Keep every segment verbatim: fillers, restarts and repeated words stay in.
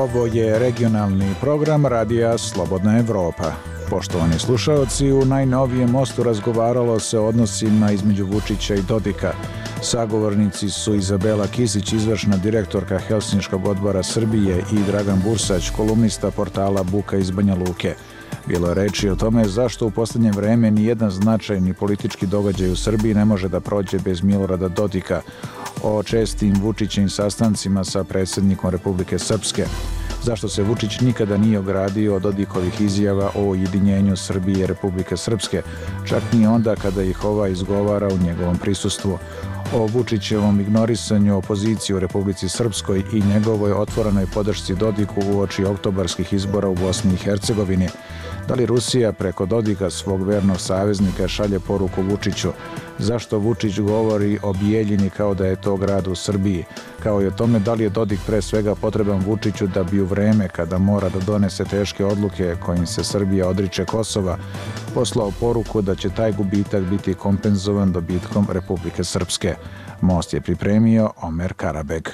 Ovo je regionalni program Radija Slobodna Evropa. Poštovani slušaoci, u najnovijem mostu razgovaralo se o odnosima između Vučića i Dodika. Sagovornici su Izabela Kisić, izvršna direktorka Helsinškog odbora Srbije, i Dragan Bursać, kolumnista portala Buka iz Banja Luke. Bilo je reči o tome zašto u posljednje vreme nijedan značajni politički događaj u Srbiji ne može da prođe bez Milorada Dodika, o čestim Vučićevim sastancima sa predsjednikom Republike Srpske. Zašto se Vučić nikada nije ogradio od Dodikovih izjava o ujedinjenju Srbije i Republike Srpske, čak ni onda kada ih ova izgovara u njegovom prisustvu. O Vučićevom ignorisanju opozicije u Republici Srpskoj i njegovoj otvorenoj podršci Dodiku uoči oktobarskih izbora u Bosni i Hercegovini. Da li Rusija preko Dodika, svog vernog saveznika, šalje poruku Vučiću? Zašto Vučić govori o Bijeljini kao da je to grad u Srbiji? Kao i o tome da li je Dodik pre svega potreban Vučiću da bi u vreme kada mora da donese teške odluke kojim se Srbija odriče Kosova, poslao poruku da će taj gubitak biti kompenzovan dobitkom Republike Srpske. Most je pripremio Omer Karabeg.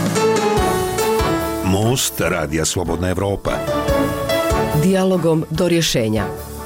Most Radija Slobodna Evropa. Dijalogom do rješenja.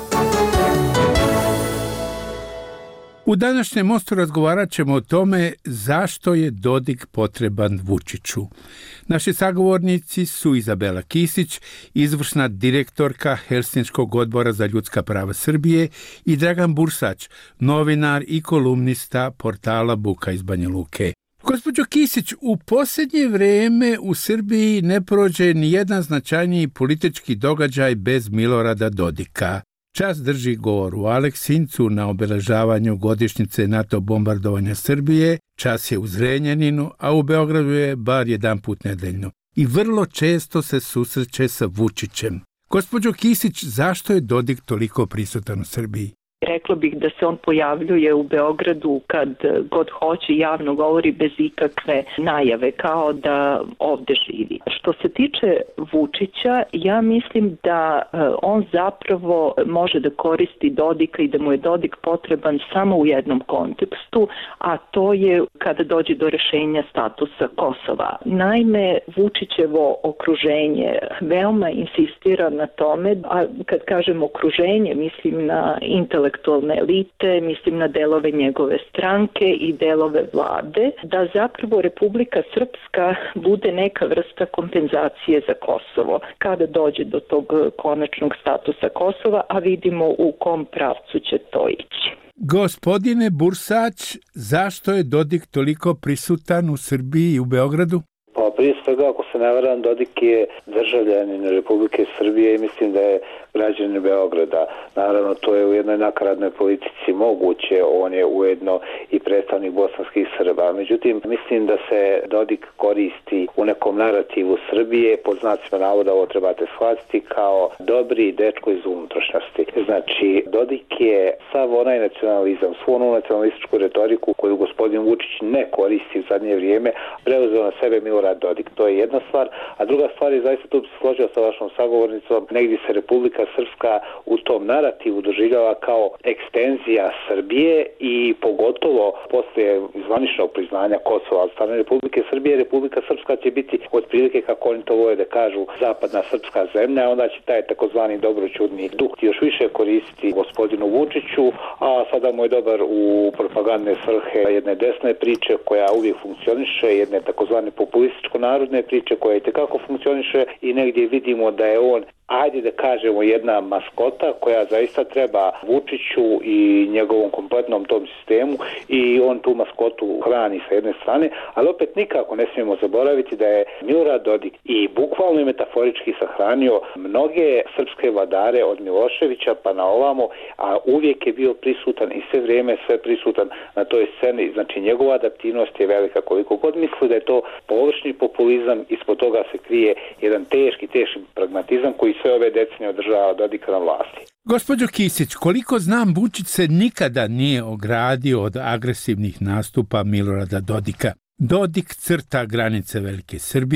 U današnjem mostu razgovarat ćemo o tome zašto je Dodik potreban Vučiću. Naši sagovornici su Izabela Kisić, izvršna direktorka Helsinškog odbora za ljudska prava Srbije, i Dragan Bursać, novinar i kolumnista portala Buka iz Banja Luke. Gospođo Kisić, u posljednje vrijeme u Srbiji ne prođe ni jedan značajniji politički događaj bez Milorada Dodika. Čas drži govor u Aleksincu na obeležavanju godišnjice NATO bombardovanja Srbije, čas je u Zrenjaninu, a u Beogradu je bar jedan put nedeljno. I vrlo često se susreće sa Vučićem. Gospođo Kisić, zašto je Dodik toliko prisutan u Srbiji? Rekla bih da se on pojavljuje u Beogradu kad god hoće, javno govori bez ikakve najave, kao da ovde živi. Što se tiče Vučića, ja mislim da on zapravo može da koristi Dodika i da mu je Dodik potreban samo u jednom kontekstu, a to je kada dođe do rešenja statusa Kosova. Naime, Vučićevo okruženje veoma insistira na tome, a kad kažem okruženje, mislim na intelektualne intelektualne elite, mislim na delove njegove stranke i delove vlade, da zapravo Republika Srpska bude neka vrsta kompenzacije za Kosovo kada dođe do tog konačnog statusa Kosova, a vidimo u kom pravcu će to ići. Gospodine Bursać, zašto je Dodik toliko prisutan u Srbiji i u Beogradu? Pa prije svega, ako se ne varam, Dodik je državljanin Republike Srbije i mislim da je građanin Beograda. Naravno, to je u jednoj nakaradnoj politici moguće, on je ujedno i predstavnik bosanskih Srba. Međutim, mislim da se Dodik koristi u nekom narativu Srbije, pod znacima navoda ovo trebate shvatiti, kao dobri dečko iz unutrašnjosti. Znači, Dodik je sav onaj nacionalizam, svu onu nacionalističku retoriku koju gospodin Vučić ne koristi u zadnje vrijeme, preuzeo na sebe Milorad Dodik. To je jedna stvar, a druga stvar je, zaista tu bi se složio sa vašom sagovornicom, negdje se Republika Srpska u tom narativu doživljava kao ekstenzija Srbije i pogotovo poslije zvaničnog priznanja Kosova od strane Republike Srbije, Republika Srpska će biti otprilike, kako oni to vole da kažu, zapadna srpska zemlja, onda će taj takozvani dobroćudni duh još više koristiti gospodinu Vučiću, a sada mu je dobar u propagandne svrhe jedne desne priče koja uvijek funkcioniše, jedne takozvane populističko-narodne priče koja itekako funkcioniše i negdje vidimo da je on, ajde da kažemo, jedna maskota koja zaista treba Vučiću i njegovom kompletnom tom sistemu i on tu maskotu hrani sa jedne strane, ali opet nikako ne smijemo zaboraviti da je Milorad Dodik i bukvalno i metaforički sahranio mnoge srpske vladare od Miloševića pa na ovamo, a uvijek je bio prisutan i sve vrijeme sve prisutan na toj sceni. Znači, njegova adaptivnost je velika. Koliko god misli da je to površni populizam, ispod toga se krije jedan teški, teški pragmatizam koji sve ove decenije održava Dodika na vlasti. Gospođo Kisić, koliko znam, Vučić se nikada nije ogradio od agresivnih nastupa Milorada Dodika. Dodik crta granice Velike Srbije,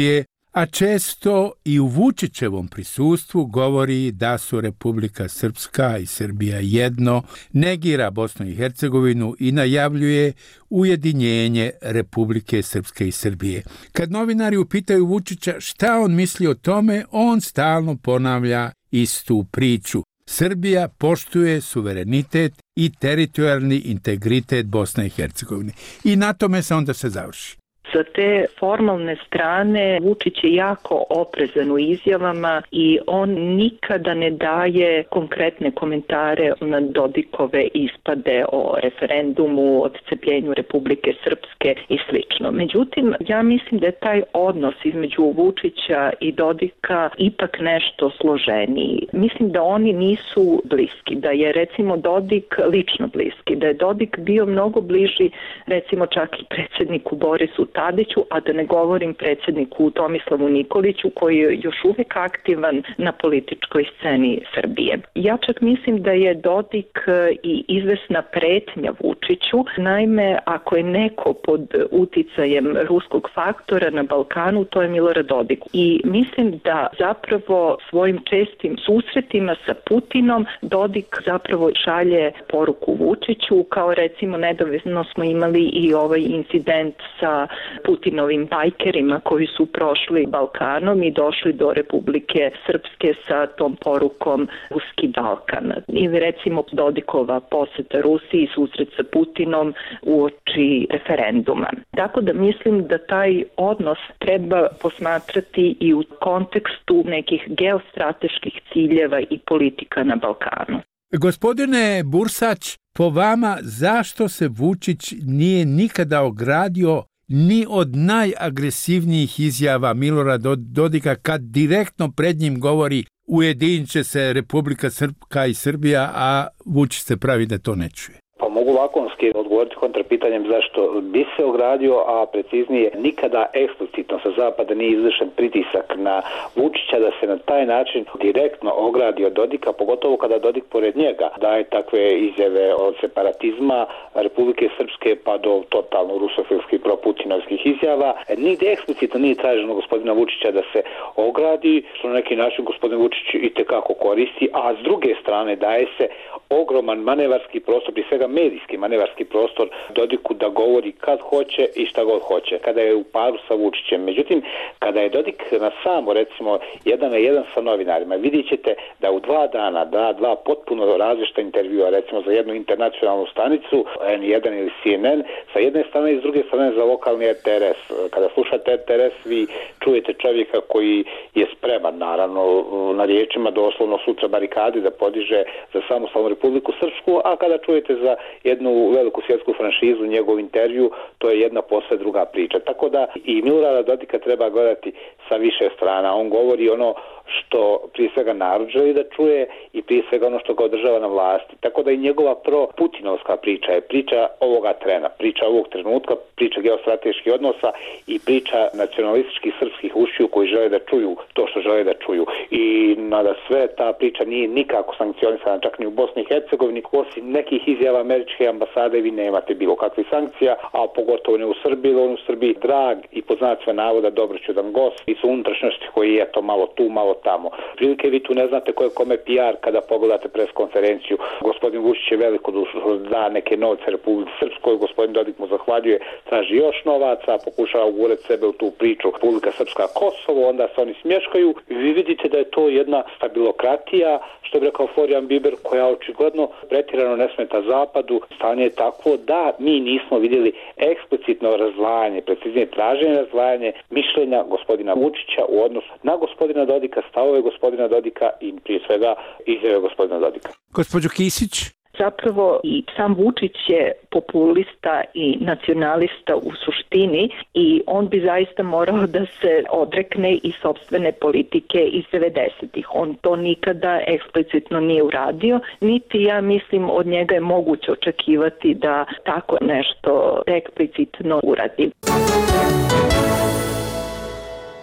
a često i u Vučićevom prisustvu govori da su Republika Srpska i Srbija jedno, negira Bosnu i Hercegovinu i najavljuje ujedinjenje Republike Srpske i Srbije. Kad novinari upitaju Vučića šta on misli o tome, on stalno ponavlja istu priču. Srbija poštuje suverenitet i teritorijalni integritet Bosne i Hercegovine. I na tome se onda se završi. Sa te formalne strane Vučić je jako oprezan u izjavama i on nikada ne daje konkretne komentare na Dodikove ispade o referendumu, odcepljenju Republike Srpske i slično. Međutim, ja mislim da je taj odnos između Vučića i Dodika ipak nešto složeniji. Mislim da oni nisu bliski, da je recimo Dodik lično bliski, da je Dodik bio mnogo bliži recimo čak i predsjedniku Borisu Tadiću, a da ne govorim predsjedniku Tomislavu Nikoliću koji je još uvijek aktivan na političkoj sceni Srbije. Ja čak mislim da je Dodik i izvesna pretnja Vučiću, naime ako je neko pod uticajem ruskog faktora na Balkanu, to je Milorad Dodik. I mislim da zapravo svojim čestim susretima sa Putinom Dodik zapravo šalje poruku Vučiću, kao recimo nedavno smo imali i ovaj incident sa Putinovim bajkerima koji su prošli Balkanom i došli do Republike Srpske sa tom porukom Ruski Balkan. Ili recimo Dodikova poseta Rusiji, susret sa Putinom uoči referenduma. Tako da mislim da taj odnos treba posmatrati i u kontekstu nekih geostrateških ciljeva i politika na Balkanu. Gospodine Bursać, po vama zašto se Vučić nije nikada ogradio ni od najagresivnijih izjava Milorada Dodika kad direktno pred njim govori ujedinit će se Republika Srpska i Srbija, a Vučić se pravi da to ne čuje? Pa mogu lakonski odgovoriti kontrapitanjem zašto bi se ogradio, a preciznije nikada eksplicitno sa zapada nije izvršen pritisak na Vučića da se na taj način direktno ogradi od Dodika, pogotovo kada Dodik pored njega daje takve izjave od separatizma Republike Srpske pa do totalno rusofilskih proputinovskih izjava. Nigde eksplicitno nije traženo gospodina Vučića da se ogradi, što na neki način gospodin Vučić itekako koristi, a s druge strane daje se ogroman manevarski prostor, prije svega medijski manevarski prostor Dodiku da govori kad hoće i šta god hoće, kada je u paru sa Vučićem. Međutim, kada je Dodik na samo, recimo, jedan na jedan sa novinarima, vidjet ćete da u dva dana da dva potpuno različita intervjua, recimo za jednu internacionalnu stanicu, en jedan ili C N N, sa jedne strane i s druge strane za lokalni R T R S. Kada slušate R T R S, vi čujete čovjeka koji je spreman, naravno, na riječima doslovno sutra barikade da podiže za samostalnu Republiku Srpsku, a kada čujete za jednu veliku svjetsku franšizu njegov intervju, to je jedna posve druga priča. Tako da i Milorada Dodika treba gledati sa više strana. On govori ono što prije svega narod želi da čuje i prije svega ono što ga održava na vlasti. Tako da i njegova pro-putinovska priča je priča ovoga trena, priča ovog trenutka, priča geostrateških odnosa i priča nacionalističkih srpskih ušiju koji žele da čuju to što žele da čuju. I nada sve ta priča nije nikako sankcionisana, čak ni u Bosni i Hercegovini, osim nekih izjava američke ambasade vi nemate bilo kakvih sankcija, a pogotovo ne u Srbiji, on u Srbiji drag i pod znacima navoda dobroćudan gost i su unutrašnjosti koji je to malo tu, malo tamo. Prilike vi tu ne znate ko je kome P R kada pogledate pres konferenciju. Gospodin Vučić je veliko dušo da neke novce Republike Srpskoj, gospodin Dodik mu zahvaljuje, traži još novaca, pokušava ugurati sebe u tu priču Republika Srpska Kosovo, onda se oni smješkaju. Vi vidite da je to jedna stabilokratija, što bi rekao Florian Biber, koja očigledno pretjerano ne smeta zapadu. Stanje je takvo da mi nismo vidjeli eksplicitno razdvajanje, preciznije traženje razdvajanje mišljenja gospodina Vučića u odnosu na gospodina Dodika, stavove gospodina Dodika i prije svega izjave gospodina Dodika. Gospođo Kisić? Zapravo i sam Vučić je populista i nacionalista u suštini i on bi zaista morao da se odrekne i sopstvene politike iz devedesetih. On to nikada eksplicitno nije uradio, niti ja mislim od njega je moguće očekivati da tako nešto eksplicitno uradi.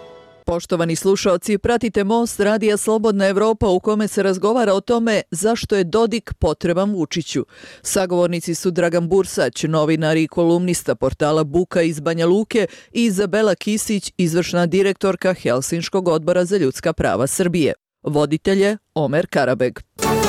Poštovani slušaoci, pratite Most Radija Slobodna Evropa u kome se razgovara o tome zašto je Dodik potreban Vučiću. Sagovornici su Dragan Bursać, novinar i kolumnista portala Buka iz Banja Luke, i Izabela Kisić, izvršna direktorka Helsinškog odbora za ljudska prava Srbije. Voditelj je Omer Karabeg.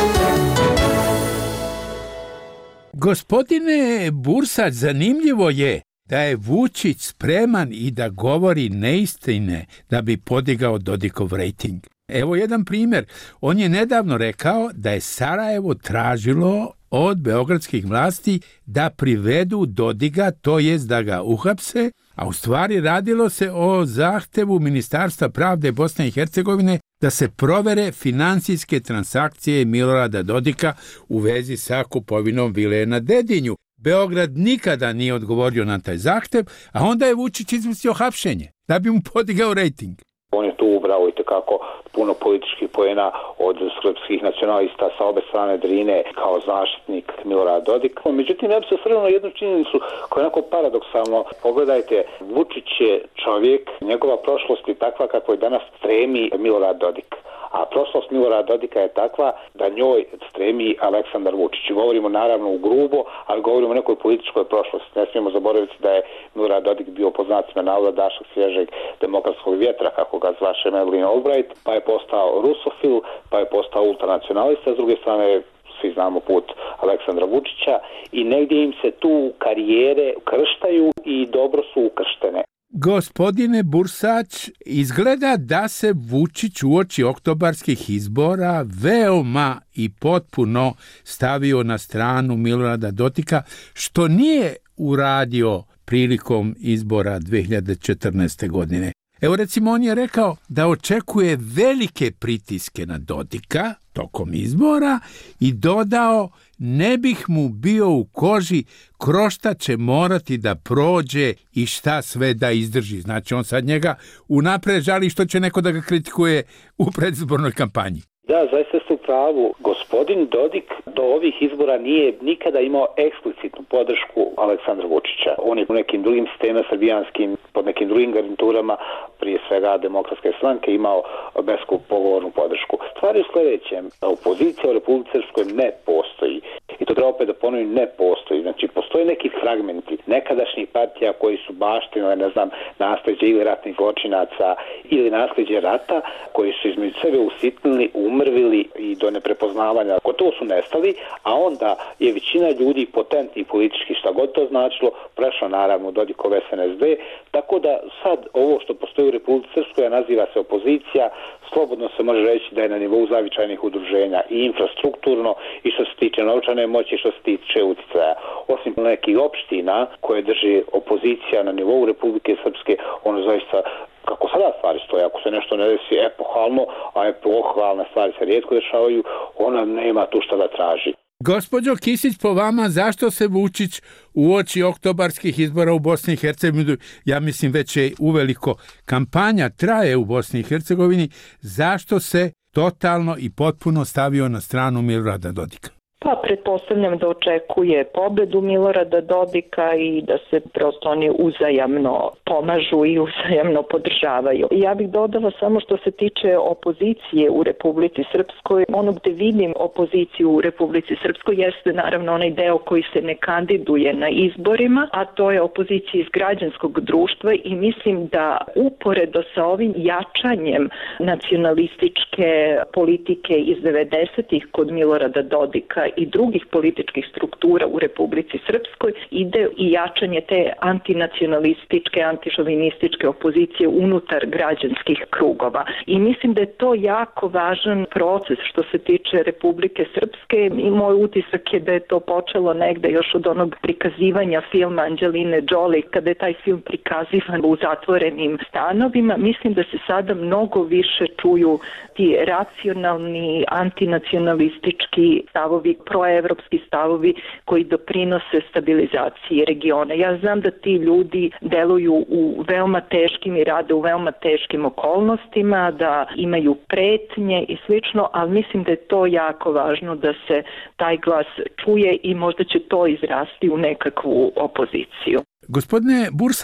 Gospodine Bursać, zanimljivo je da je Vučić spreman i da govori neistine da bi podigao Dodikov rejting. Evo jedan primjer. On je nedavno rekao da je Sarajevo tražilo od beogradskih vlasti da privedu Dodiga, to jest da ga uhapse, a u stvari radilo se o zahtevu Ministarstva pravde Bosne i Hercegovine da se provere finansijske transakcije Milorada Dodika u vezi sa kupovinom vile na Dedinju. Beograd nikada nije odgovorio na taj zahtev, a onda je Vučić izmislio hapšenje da bi mu podigao rejting. On je tu ubrao itekako puno političkih poena od srpskih nacionalista sa obe strane Drine kao zaštitnik Milorada Dodika. Međutim, ja bih se osvrnuo na jednu činjenicu koja je onako paradoksalno. Pogledajte, Vučić je čovjek, njegova prošlost je takva kako je danas stremi Milorad Dodik. A prošlost Milorada Dodika je takva da njoj stremi Aleksandar Vučić. Govorimo naravno u grubo, ali govorimo o nekoj političkoj prošlosti. Ne smijemo zaboraviti da je Milorad Dodik bio po znacima navoda dašak svježeg demokratskog vjetra, kako ga zvaše Madeleine Albright, pa je postao rusofil, pa je postao ultranacionalista, s druge strane svi znamo put Aleksandra Vučića i negdje im se tu karijere krštaju i dobro su ukrštene. Gospodine Bursać, izgleda da se Vučić uoči oktobarskih izbora veoma i potpuno stavio na stranu Milorada Dodika, što nije uradio prilikom izbora dvije hiljade četrnaeste. godine. Evo recimo, on je rekao da očekuje velike pritiske na Dodika tokom izbora i dodao: ne bih mu bio u koži, krošta će morati da prođe i šta sve da izdrži. Znači on sad njega unapred žali što će neko da ga kritikuje u predizbornoj kampanji. Da, zaista ste u pravu. Gospodin Dodik do ovih izbora nije nikada imao eksplicitnu podršku Aleksandra Vučića. On je u nekim drugim sistemima srbijanskim, pod nekim drugim garniturama, prije svega Demokratske stranke, imao bespogovornu podršku. Stvar je u sljedećem. Opozicija u Republici Srpskoj ne postoji. I to treba opet da ponovim, ne postoji. Znači, postoje neki fragmenti nekadašnjih partija koji su baštinile, ne znam, nasljeđe ili ratnih zločinaca ili nasljeđe rata, koji su između sebe usitnili, umrvili i do neprepoznavanja. Gotovo su nestali, a onda je većina ljudi potentnih politički, šta god to značilo, prešla naravno Dodikov S N S D, tako da sad ovo što postoji u Republici Srpskoj, a naziva se opozicija, slobodno se može reći da je na nivou zavičajnih udruženja i infrastrukturno i što se tiče novčane moći i što se tiče utjecaja. Osim nekih opština koje drži opozicija na nivou Republike Srpske, ono zaista, kako sada stvari stoje, ako se nešto ne desi epohalno, a epohalne stvari se rijetko dešavaju, ona nema tu šta da traži. Gospođo Kisić, po vama, zašto se Vučić uoči oktobarskih izbora u Bosni i Hercegovini, ja mislim već je uveliko kampanja traje u Bosni i Hercegovini, zašto se totalno i potpuno stavio na stranu Milorada Dodika? Pa pretpostavljam da očekuje pobedu Milorada Dodika i da se prosto oni uzajamno pomažu i uzajamno podržavaju. Ja bih dodala samo što se tiče opozicije u Republici Srpskoj. Ono gde vidim opoziciju u Republici Srpskoj jeste naravno onaj deo koji se ne kandiduje na izborima, a to je opozicija iz građanskog društva i mislim da uporedo sa ovim jačanjem nacionalističke politike iz devedesetih kod Milorada Dodika i drugih političkih struktura u Republici Srpskoj ide i jačanje te antinacionalističke, antišovinističke opozicije unutar građanskih krugova. I mislim da je to jako važan proces što se tiče Republike Srpske i moj utisak je da je to počelo negde još od onog prikazivanja filma Anđeline Jolie, kada je taj film prikazivan u zatvorenim stanovima. Mislim da se sada mnogo više čuju ti racionalni, antinacionalistički stavovi, proevropski stavovi koji doprinose stabilizaciji regiona. Ja znam da ti ljudi deluju u veoma teškim i rade u veoma teškim okolnostima, da imaju pretnje i slično, ali mislim da je to jako važno da se taj glas čuje i možda će to izrasti u nekakvu opoziciju. Gospodine Bursać,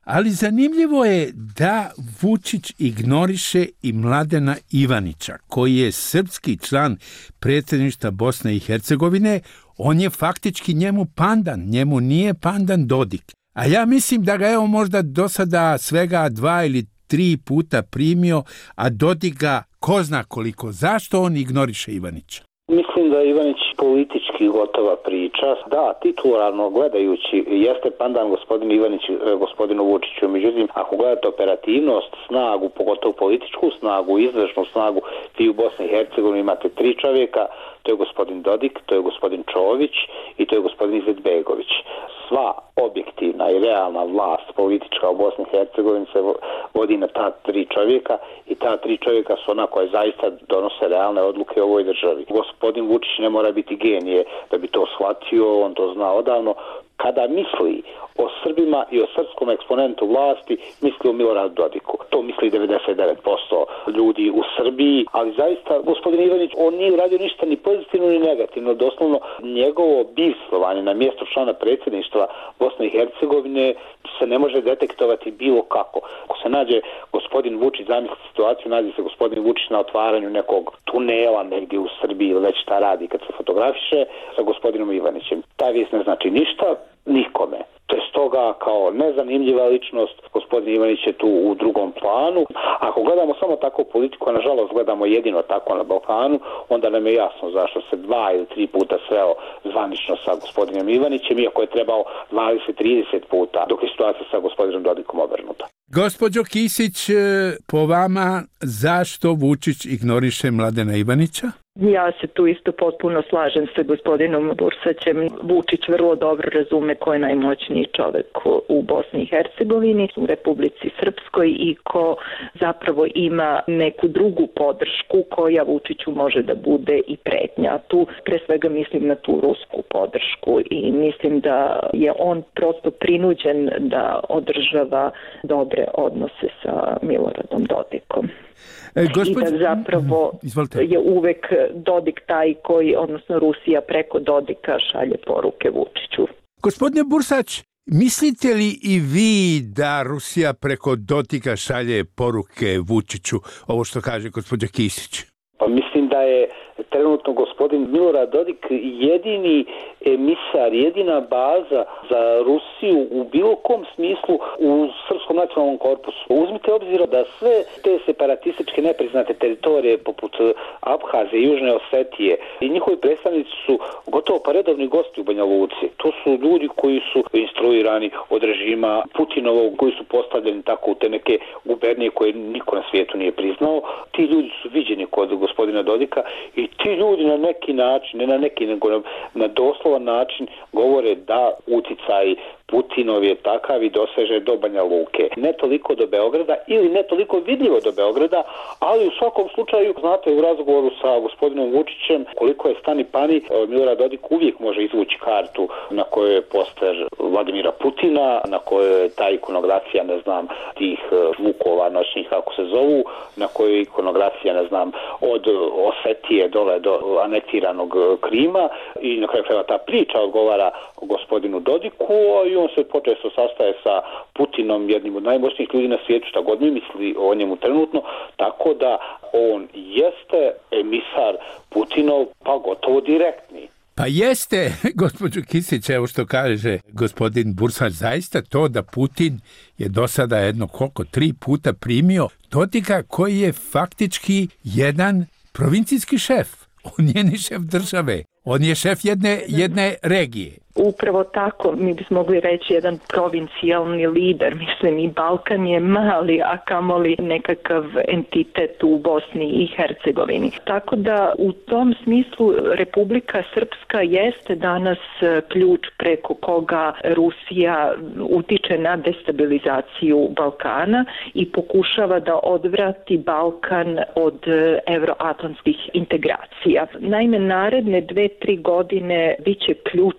Ali zanimljivo je da Vučić ignoriše i Mladena Ivanića, koji je srpski član predsjedništva Bosne i Hercegovine. On je faktički njemu pandan, njemu nije pandan Dodik. A ja mislim da ga evo možda do sada svega dva ili tri puta primio, a Dodik ga ko zna koliko. Zašto on ignoriše Ivanića? Mislim da je Ivanić politički gotova priča. Da, titularno gledajući jeste pandan gospodin Ivanić gospodinu Vučiću. Međutim, ako gledate operativnost, snagu, pogotovo političku snagu, izvršnu snagu, vi u Bosni i Hercegovini imate tri čovjeka, to je gospodin Dodik, to je gospodin Čović i to je gospodin Izetbegović. Sva objektivna i realna vlast politička u Bosni i Hercegovini se vodi na ta tri čovjeka i ta tri čovjeka su ona koje zaista donose realne odluke u ovoj državi. Gospodin Vučić ne mora biti genije da bi to shvatio, on to zna odavno. Kada misli o Srbima i o srpskom eksponentu vlasti, misli o Miloradu Dodiku. To misli devedeset devet posto ljudi u Srbiji, ali zaista gospodin Ivanić, on nije uradio ništa ni pozitivno ni negativno. Doslovno njegovo bivstvovanje na mjestu člana predsjedništva Bosne i Hercegovine se ne može detektovati bilo kako. Ako se nađe gospodin Vučić, zamisli situaciju, nađe se gospodin Vučić na otvaranju nekog tunela negdje u Srbiji ili već šta radi kad se fotografiše sa gospodinom Ivanićem. Ta vijest ne znači ništa nikome. To je stoga kao nezanimljiva ličnost, gospodin Ivanić je tu u drugom planu. Ako gledamo samo tako politiku, a nažalost gledamo jedino tako na Balkanu, onda nam je jasno zašto se dva ili tri puta sreo zvanično sa gospodinom Ivanićem, iako je trebao dvadeset trideset puta, dok je situacija sa gospodinom Dodikom obrnuta. Gospođo Kisić, po vama zašto Vučić ignoriše Mladena Ivanića? Ja se tu isto potpuno slažem sa gospodinom Bursaćem. Vučić vrlo dobro razume ko je najmoćniji čovjek u Bosni i Hercegovini, u Republici Srpskoj i ko zapravo ima neku drugu podršku koja Vučiću može da bude i pretnja. Tu pre svega mislim na tu rusku podršku i mislim da je on prosto prinuđen da održava dobre odnose sa Miloradom Dodikom. E, gospod... I da zapravo Izvolite. je uvek Dodik taj koji, odnosno Rusija preko Dodika šalje poruke Vučiću. Gospodine Bursać, mislite li i vi da Rusija preko Dodika šalje poruke Vučiću, ovo što kaže gospođa Kisić? Pa mislim da je trenutno gospodin Milorad Dodik jedini emisar, jedina baza za Rusiju u bilo kom smislu u Srpskom nacionalnom korpusu. Uzmite obzira da sve te separatističke nepriznate teritorije poput Abhazije i Južne Osetije i njihovi predstavnici su gotovo pa redovni gosti u Banja Luci. To su ljudi koji su instruirani od režima Putinovog, koji su postavljeni tako u te neke gubernije koje niko na svijetu nije priznao. Ti ljudi su viđeni kod gospodina Dodika i ti ljudi na neki način, ne na neki, nego na, na doslovan način govore da uticaj Putinov je takav i doseže do Banja Luke. Ne toliko do Beograda ili ne toliko vidljivo do Beograda, ali u svakom slučaju, znate, u razgovoru sa gospodinom Vučićem, koliko je stani pani, Milorad Dodik uvijek može izvući kartu na kojoj je poster Vladimira Putina, na kojoj je ta ikonografija, ne znam, tih zvukova noćnih, kako se zovu, na kojoj je ikonografija, ne znam, od Osetije dole do anektiranog Krima i na kraju krajeva ta priča odgovara gospodinu Dodiku, i on se počesto sastaje sa Putinom, jednim od najmoćnijih ljudi na svijetu, šta god mi misli o njemu trenutno, tako da on jeste emisar Putinov, pa gotovo direktni. Pa jeste, gospođo Kisić, evo što kaže gospodin Bursać, zaista to da Putin je do sada jedno koliko, tri puta primio Dodika koji je faktički jedan provincijski šef. On nije ni šef države, on je šef jedne, jedne regije. Upravo tako, mi bismo mogli reći jedan provincijalni lider, mislim i Balkan je mali, a kamoli nekakav entitet u Bosni i Hercegovini. Tako da u tom smislu Republika Srpska jeste danas ključ preko koga Rusija utiče na destabilizaciju Balkana i pokušava da odvrati Balkan od evroatlantskih integracija. Naime, naredne dve, tri godine biće ključne za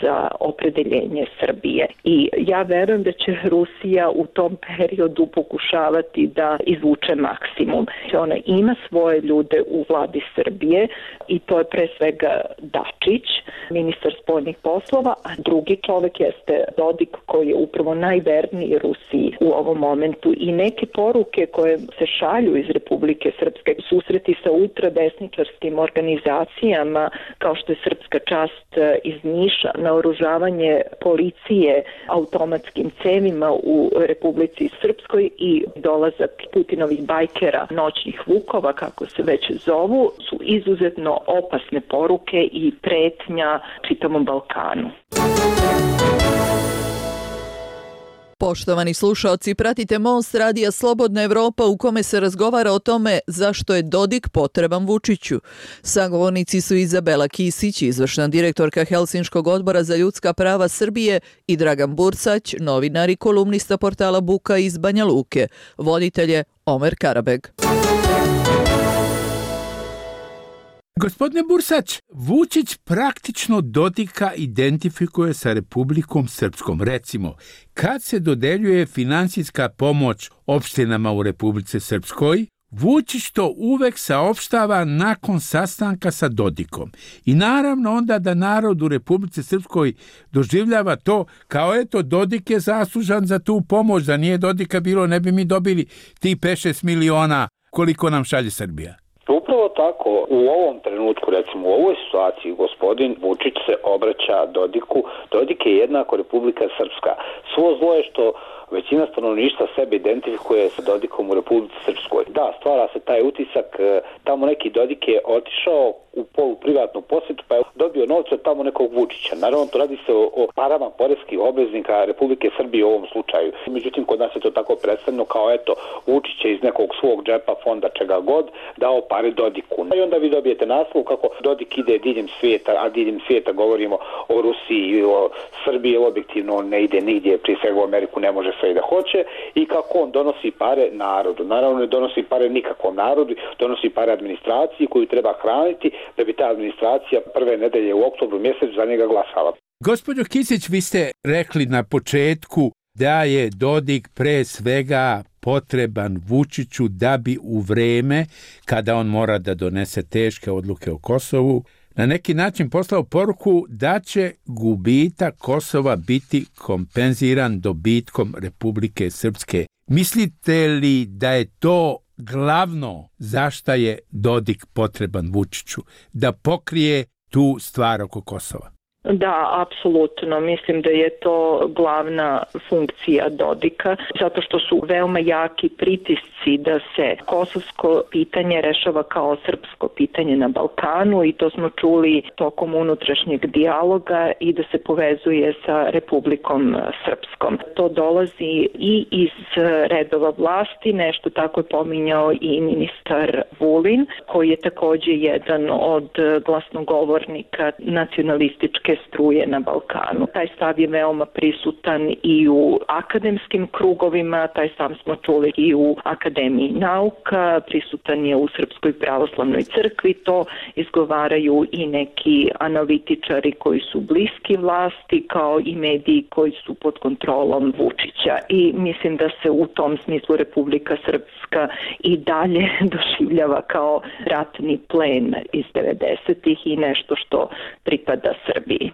za opredeljenje Srbije. I ja verujem da će Rusija u tom periodu pokušavati da izvuče maksimum. Ona ima svoje ljude u vladi Srbije i to je pre svega Dačić, ministar spoljnih poslova, a drugi čovek jeste Dodik koji je upravo najverniji Rusiji u ovom momentu i neke poruke koje se šalju iz Republike Srpske, susreti sa ultradesničarskim organizacijama kao što je Srpska čast iz Niša, naoružavanje policije automatskim cevima u Republici Srpskoj i dolazak Putinovih bajkera, noćnih vukova, kako se već zovu, su izuzetno opasne poruke i pretnja čitavom Balkanu. Poštovani slušaoci, pratite Most radija Slobodna Evropa u kome se razgovara o tome zašto je Dodik potreban Vučiću. Sagovornici su Izabela Kisić, izvršna direktorka Helsinškog odbora za ljudska prava Srbije, i Dragan Bursać, novinar i kolumnista portala Buka iz Banja Luke. Voditelj je Omer Karabeg. Gospodine Bursać, Vučić praktično Dodika identifikuje sa Republikom Srpskom. Recimo, kad se dodeljuje finansijska pomoć opštinama u Republici Srpskoj, Vučić to uvek saopštava nakon sastanka sa Dodikom. I naravno onda da narod u Republici Srpskoj doživljava to kao eto Dodik je zaslužan za tu pomoć, da nije Dodika bilo ne bi mi dobili ti pet šest miliona koliko nam šalje Srbija. Upravo tako, u ovom trenutku, recimo u ovoj situaciji, gospodin Vučić se obraća Dodiku. Dodik je jednako Republika Srpska. Svo zlo je što većina stanovništva sebe identifikuje sa Dodikom u Republici Srpskoj. Da, stvara se taj utisak, tamo neki Dodik je otišao u polu privatnu posjetu pa je dobio novce od tamo nekog Vučića. Naravno, to radi se o, o parama poreskih obveznika Republike Srbije u ovom slučaju. Međutim, kod nas je to tako predstavljeno kao eto, Vučić je iz nekog svog džepa, fonda, čega god, dao pare Dodiku. I onda vi dobijete naslov kako Dodik ide diljem svijeta, a diljem svijeta govorimo o Rusiji i o Srbiji, objektivno on ne ide nigdje, prije svega u Ameriku ne može sve i da hoće, i kako on donosi pare narodu. Naravno, ne donosi pare nikakvom narodu, donosi pare administraciji koju treba hraniti da bi ta administracija prve nedelje u oktobru mjesec za njega glasala. Gospođo Kisić, vi ste rekli na početku da je Dodik pre svega potreban Vučiću da bi u vreme kada on mora da donese teške odluke o Kosovu na neki način poslao poruku da će gubitak Kosova biti kompenziran dobitkom Republike Srpske. Mislite li da je to glavno zašta je Dodik potreban Vučiću? Da pokrije tu stvar oko Kosova? Da, apsolutno. Mislim da je to glavna funkcija Dodika, zato što su veoma jaki pritisci da se kosovsko pitanje rešava kao srpsko pitanje na Balkanu i to smo čuli tokom unutrašnjeg dijaloga i da se povezuje sa Republikom Srpskom. To dolazi i iz redova vlasti, nešto tako je pominjao i ministar Vulin, koji je takođe jedan od glasnogovornika nacionalističke struje na Balkanu. Taj stav je veoma prisutan i u akademskim krugovima, taj stav smo čuli i u Akademiji nauka, prisutan je u Srpskoj pravoslavnoj crkvi, to izgovaraju i neki analitičari koji su bliski vlasti, kao i mediji koji su pod kontrolom Vučića. I mislim da se u tom smislu Republika Srpska i dalje doživljava kao ratni plen iz devedesetih i nešto što pripada Srbiji.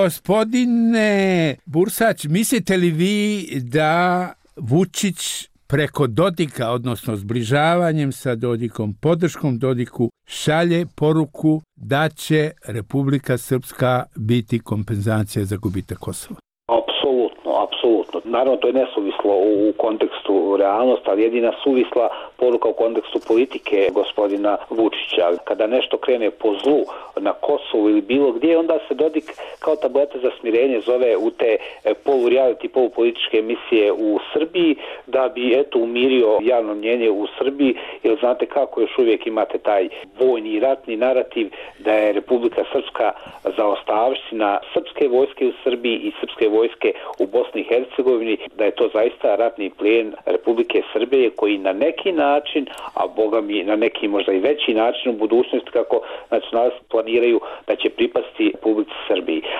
Gospodine Bursać, mislite li vi da Vučić preko Dodika, odnosno zbližavanjem sa Dodikom, podrškom Dodiku, šalje poruku da će Republika Srpska biti kompenzacija za gubitak Kosova? Apsolutno, apsolutno. Naravno, to je nesuvislo u kontekstu realnosti, ali jedina suvisla poruka u kontekstu politike gospodina Vučića. Kada nešto krene po zlu na Kosovu ili bilo gdje, onda se Dodik kao tableta za smirenje zove u te polu-reality, polu-političke emisije u Srbiji, da bi eto umirio javno mnjenje u Srbiji, jer znate kako još uvijek imate taj vojni i ratni narativ da je Republika Srpska zaostavština srpske vojske u Srbiji i srpske vojske u Bosni i Hercegovini, da je to zaista ratni plijen Republike Srbije koji na neki način, a boga mi na neki možda i veći način u budućnosti kako nacionalisti planiraju da će pripasti Republici Srbiji. Danas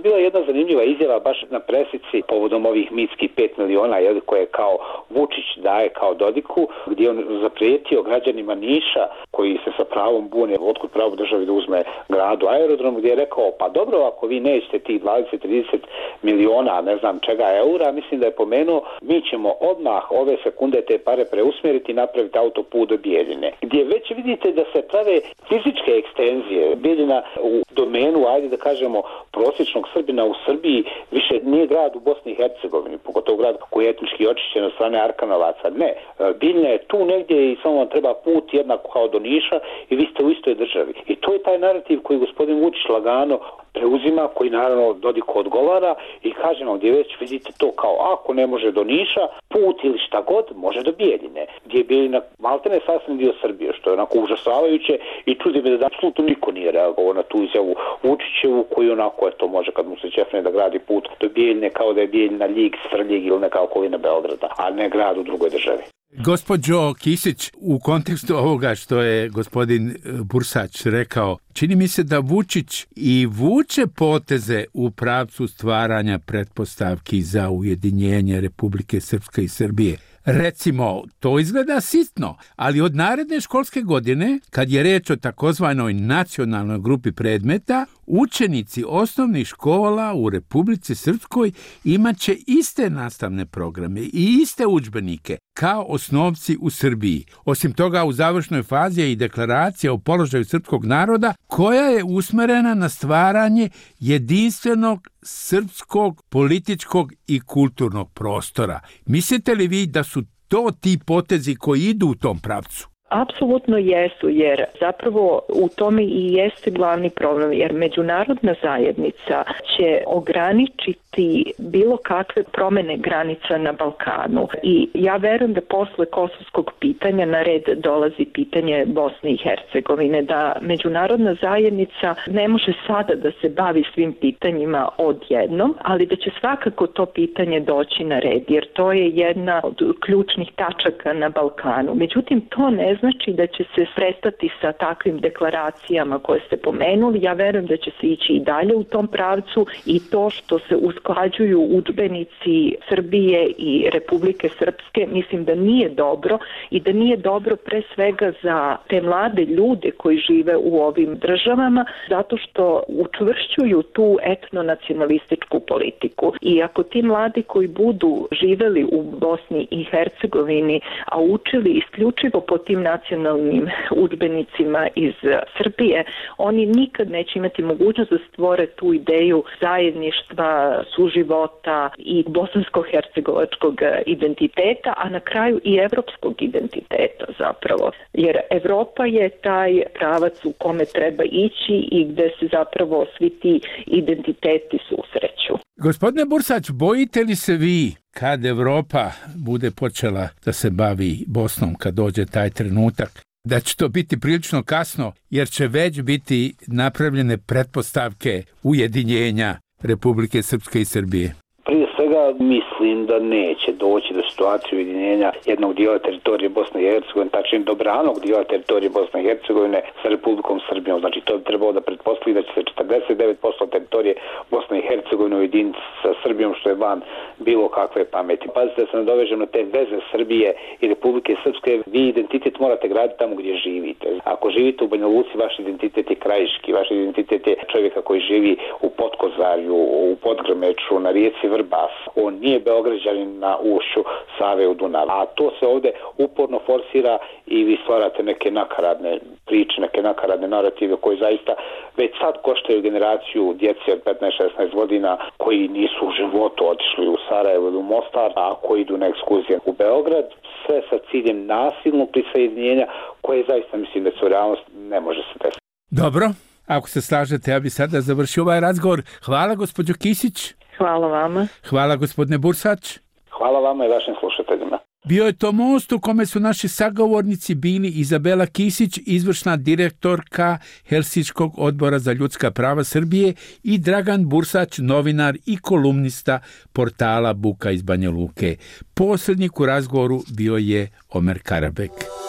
bila jedna zanimljiva izjava baš na presici povodom ovih mitskih pet miliona jel, koje kao Vučić daje kao Dodiku, gdje on zaprijetio građanima Niša koji se sa pravom bune otkud pravo državi da uzme gradu aerodrom, gdje je rekao pa dobro ako vi nećete tih dvadeset do trideset miliona ne znam čega eura, mislim da je pomenuo mi ćemo odmah ove sekunde te pare preusmjeriti i napraviti autoput do Bijeljine. Gdje već vidite da se prave fizičke ekstenzije. Bijeljina u domenu, ajde da kažemo, prosječnog Srbina u Srbiji više nije grad u Bosni i Hercegovini, pogotovo grad koji je etnički očišćen od strane Arkanovaca. Ne, Bijeljina je tu negdje i samo vam treba put jednako kao do Niša i vi ste u istoj državi. I to je taj narativ koji gospodin Vučić lagano preuzima, koji naravno Dodiku odgovara i kažemo gdje već vidite to kao ako ne može do Niša, put ili šta god može do Bijeljine, gdje je Bijeljina maltene sasvim dio Srbije, što je onako užasavajuće i čudi me da apsolutno niko nije reagovao na tu izjavu Vučićevu koji onako eto može kad mu se ćefne da gradi put do Bijeljine kao da je Bijeljina Ljig, Svrljig ili neka okolina Beograda, a ne grad u drugoj državi. Gospođo Kisić, u kontekstu ovoga što je gospodin Bursać rekao, čini mi se da Vučić i vuče poteze u pravcu stvaranja pretpostavki za ujedinjenje Republike Srpske i Srbije. Recimo, to izgleda sitno, ali od naredne školske godine, kad je reč o takozvanoj nacionalnoj grupi predmeta, učenici osnovnih škola u Republici Srpskoj imat će iste nastavne programe i iste udžbenike kao osnovci u Srbiji. Osim toga, u završnoj fazi je i deklaracija o položaju srpskog naroda koja je usmerena na stvaranje jedinstvenog srpskog političkog i kulturnog prostora. Mislite li vi da su to ti potezi koji idu u tom pravcu? Apsolutno jesu, jer zapravo u tome i jeste glavni problem, jer međunarodna zajednica će ograničiti bilo kakve promjene granica na Balkanu. I ja verujem da posle kosovskog pitanja na red dolazi pitanje Bosne i Hercegovine, da međunarodna zajednica ne može sada da se bavi svim pitanjima odjednom, ali da će svakako to pitanje doći na red, jer to je jedna od ključnih tačaka na Balkanu. Međutim, to ne znači da će se prestati sa takvim deklaracijama koje ste pomenuli. Ja verujem da će se ići i dalje u tom pravcu i to što se usklađuju udžbenici Srbije i Republike Srpske, mislim da nije dobro i da nije dobro pre svega za te mlade ljude koji žive u ovim državama, zato što učvršćuju tu etnonacionalističku politiku. I ako ti mladi koji budu živeli u Bosni i Hercegovini, a učili isključivo po tim nacionalnim udžbenicima iz Srbije, oni nikad neće imati mogućnost da stvore tu ideju zajedništva, suživota i bosansko-hercegovačkog identiteta, a na kraju i evropskog identiteta zapravo. Jer Evropa je taj pravac u kome treba ići i gde se zapravo svi ti identiteti susreću. Gospodine Bursać, bojite li se vi kad Evropa bude počela da se bavi Bosnom, kad dođe taj trenutak, da će to biti prilično kasno, jer će već biti napravljene pretpostavke ujedinjenja Republike Srpske i Srbije? Prije svega mislim da neće doći do situacije ujedinjenja jednog dijela teritorije Bosne i Hercegovine, tačnije dobranog dijela teritorije Bosne i Hercegovine sa Republikom Srbijom. Znači to bi trebalo da pretpostavi da će se četrdeset devet posto teritorije Bosne i Hercegovine ujediniti sa Srbijom, što je van bilo kakve pameti. Pazite da se nadovežem na te veze Srbije i Republike Srpske. Vi identitet morate graditi tamo gdje živite. Ako živite u Banja Luci, vaš identitet je krajiški, vaš identitet je čovjeka koji živi u Potkozarju, u Podgrmeču, na rijeci Vrbas. On nije Beograđanin na ušću Save u Dunav. A to se ovdje uporno forsira i vi stvarate neke nakaradne priče, neke nakaradne narative koji zaista već sad koštaju generaciju djece od petnaest šesnaest godina koji nisu u životu otišli u Sarajevo ili u Mostar, a koji idu na ekskurzije u Beograd, sve sa ciljem nasilnog prisajedinjenja koje zaista mislim da se u realnosti ne može se desiti. Dobro, ako se slažete, ja bi sada završio ovaj razgovor. Hvala gospođo Kisić. Hvala vama. Hvala gospodine Bursać. Hvala vama i vašim slušateljima. Bio je to most u kome su naši sagovornici bili Izabela Kisić, izvršna direktorka Helsinškog odbora za ljudska prava Srbije, i Dragan Bursać, novinar i kolumnista portala Buka iz Banja Luke. Posrednik u razgovoru bio je Omer Karabek.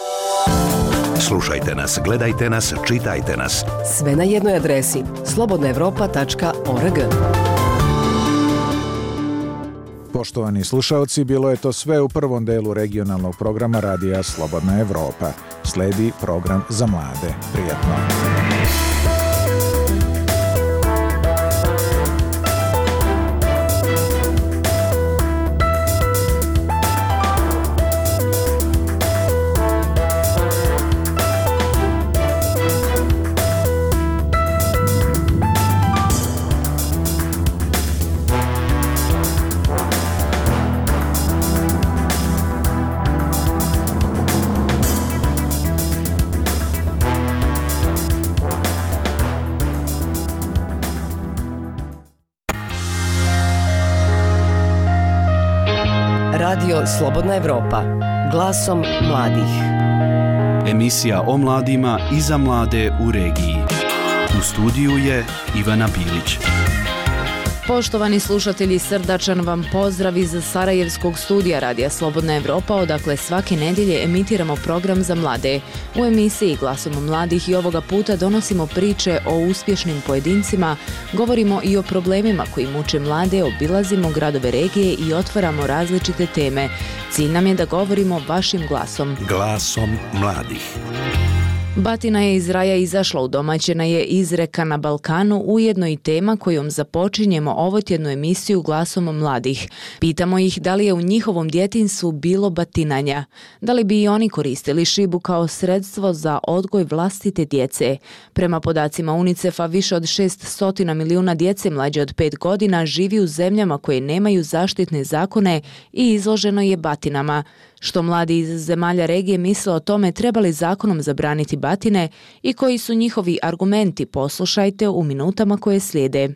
Slušajte nas, gledajte nas, čitajte nas. Sve na jednoj adresi slobodna evropa tačka org. Poštovani slušaoci, bilo je to sve u prvom delu regionalnog programa Radija Slobodna Evropa. Sledi program za mlade. Prijatno. Radio Slobodna Evropa, glasom mladih. Emisija o mladima i za mlade u regiji. U studiju je Ivana Bilić. Poštovani slušatelji, srdačan vam pozdrav iz Sarajevskog studija Radija Slobodna Evropa, odakle svake nedjelje emitiramo program za mlade. U emisiji Glasom mladih i ovoga puta donosimo priče o uspješnim pojedincima, govorimo i o problemima koji muče mlade, obilazimo gradove regije i otvaramo različite teme. Cilj nam je da govorimo vašim glasom. Glasom mladih. Batina je iz raja izašla, udomaćena je izreka na Balkanu, ujedno i tema kojom započinjemo ovotjednu emisiju Glasom mladih. Pitamo ih da li je u njihovom djetinjstvu bilo batinanja, da li bi i oni koristili šibu kao sredstvo za odgoj vlastite djece. Prema podacima UNICEF-a, više od šesnaest milijuna djece mlađe od pet godina živi u zemljama koje nemaju zaštitne zakone i izloženo je batinama. Što mladi iz zemalja regije misle o tome treba li zakonom zabraniti batine i koji su njihovi argumenti, poslušajte u minutama koje slijede.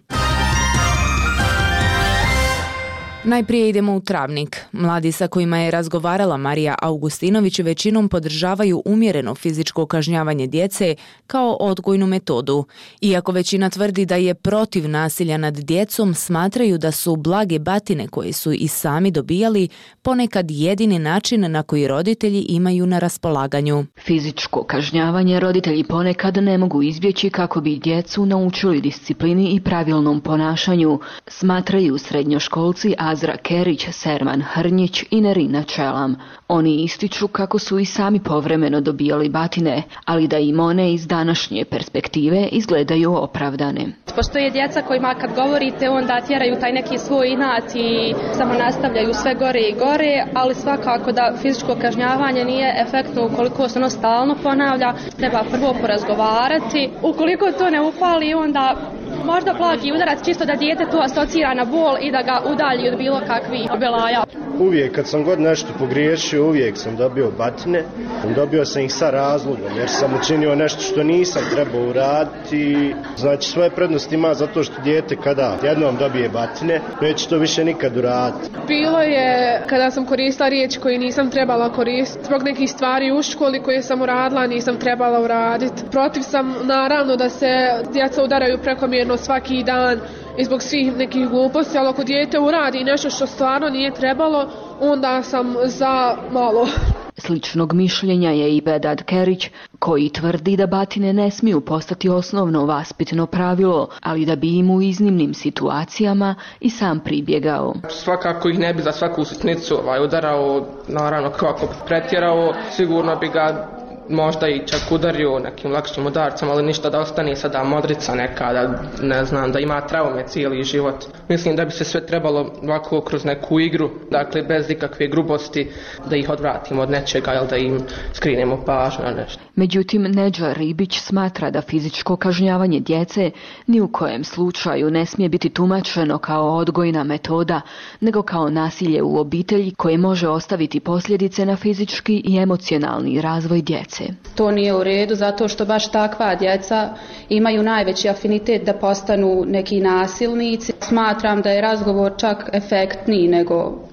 Najprije idemo u Travnik. Mladi sa kojima je razgovarala Marija Augustinović većinom podržavaju umjereno fizičko kažnjavanje djece kao odgojnu metodu. Iako većina tvrdi da je protiv nasilja nad djecom, smatraju da su blage batine koje su i sami dobijali ponekad jedini način na koji roditelji imaju na raspolaganju. Fizičko kažnjavanje roditelji ponekad ne mogu izbjeći kako bi djecu naučili disciplini i pravilnom ponašanju, smatraju srednjoškolci Azra Kerić, Serman Hrnjić i Nerina Čelam. Oni ističu kako su i sami povremeno dobijali batine, ali da im one iz današnje perspektive izgledaju opravdane. Postoje djeca kojima kad govorite onda tjeraju taj neki svoj inat i samo nastavljaju sve gore i gore, ali svakako da fizičko kažnjavanje nije efektno ukoliko se ono stalno ponavlja. Treba prvo porazgovarati. Ukoliko to ne upali, onda možda blagi udarac čisto da dijete to asocira na bol i da ga udalji od bilo kakvih belaja. Uvijek kad sam god nešto pogriješio, uvijek sam dobio batine. Dobio sam ih sa razlogom jer sam učinio nešto što nisam trebao uraditi. Znači svoje prednosti ima zato što dijete kada jednom dobije batine, neće to više nikad uraditi. Bilo je kada sam koristila riječ koju nisam trebala koristiti. Zbog nekih stvari u školi koje sam uradila nisam trebala uraditi. Protiv sam naravno da se djeca udaraju prekomjerno svaki dan i zbog svih nekih gluposti, ali ako dijete uradi nešto što stvarno nije trebalo, onda sam za malo. Sličnog mišljenja je i Vedad Kerić, koji tvrdi da batine ne smiju postati osnovno vaspitno pravilo, ali da bi im u iznimnim situacijama i sam pribjegao. Svakako ih ne bi za svaku sitnicu ovaj, udarao, naravno kako bi pretjerao, sigurno bi ga možda i čak udario nekim lakšim udarcem, ali ništa da ostane sada modrica neka, da ne znam, da ima traume cijeli život. Mislim da bi se sve trebalo ovako kroz neku igru, dakle bez ikakve grubosti, da ih odvratimo od nečega ili da im skrinemo pažnju na nešto. Međutim, Neđa Ribić smatra da fizičko kažnjavanje djece ni u kojem slučaju ne smije biti tumačeno kao odgojna metoda, nego kao nasilje u obitelji koje može ostaviti posljedice na fizički i emocionalni razvoj djece. To nije u redu zato što baš takva djeca imaju najveći afinitet da postanu neki nasilnici. Smatram da je razgovor čak efektniji nego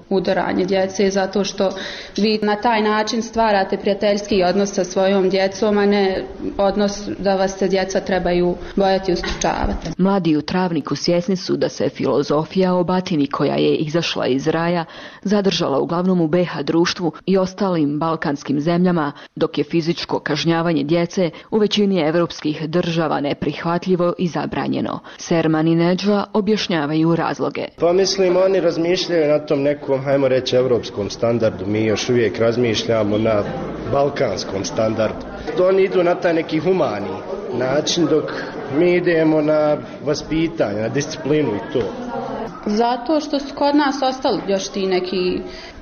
udaranje djece, zato što vi na taj način stvarate prijateljski odnos sa svojom djecom, a ne odnos da vas se djeca trebaju bojati i ustručavati. Mladi u Travniku svjesni su da se filozofija o batini koja je izašla iz raja zadržala uglavnom u be ha društvu i ostalim balkanskim zemljama, dok je fizičko kažnjavanje djece u većini evropskih država neprihvatljivo i zabranjeno. Serman i Nedžva objašnjavaju razloge. Pa mislim, oni razmišljaju na tom nekom, hajmo reći, evropskom standardu. Mi još uvijek razmišljamo na balkanskom standardu. Oni idu na taj neki humani način, dok mi idemo na vaspitanje, na disciplinu i to. Zato što su kod nas ostali još ti neki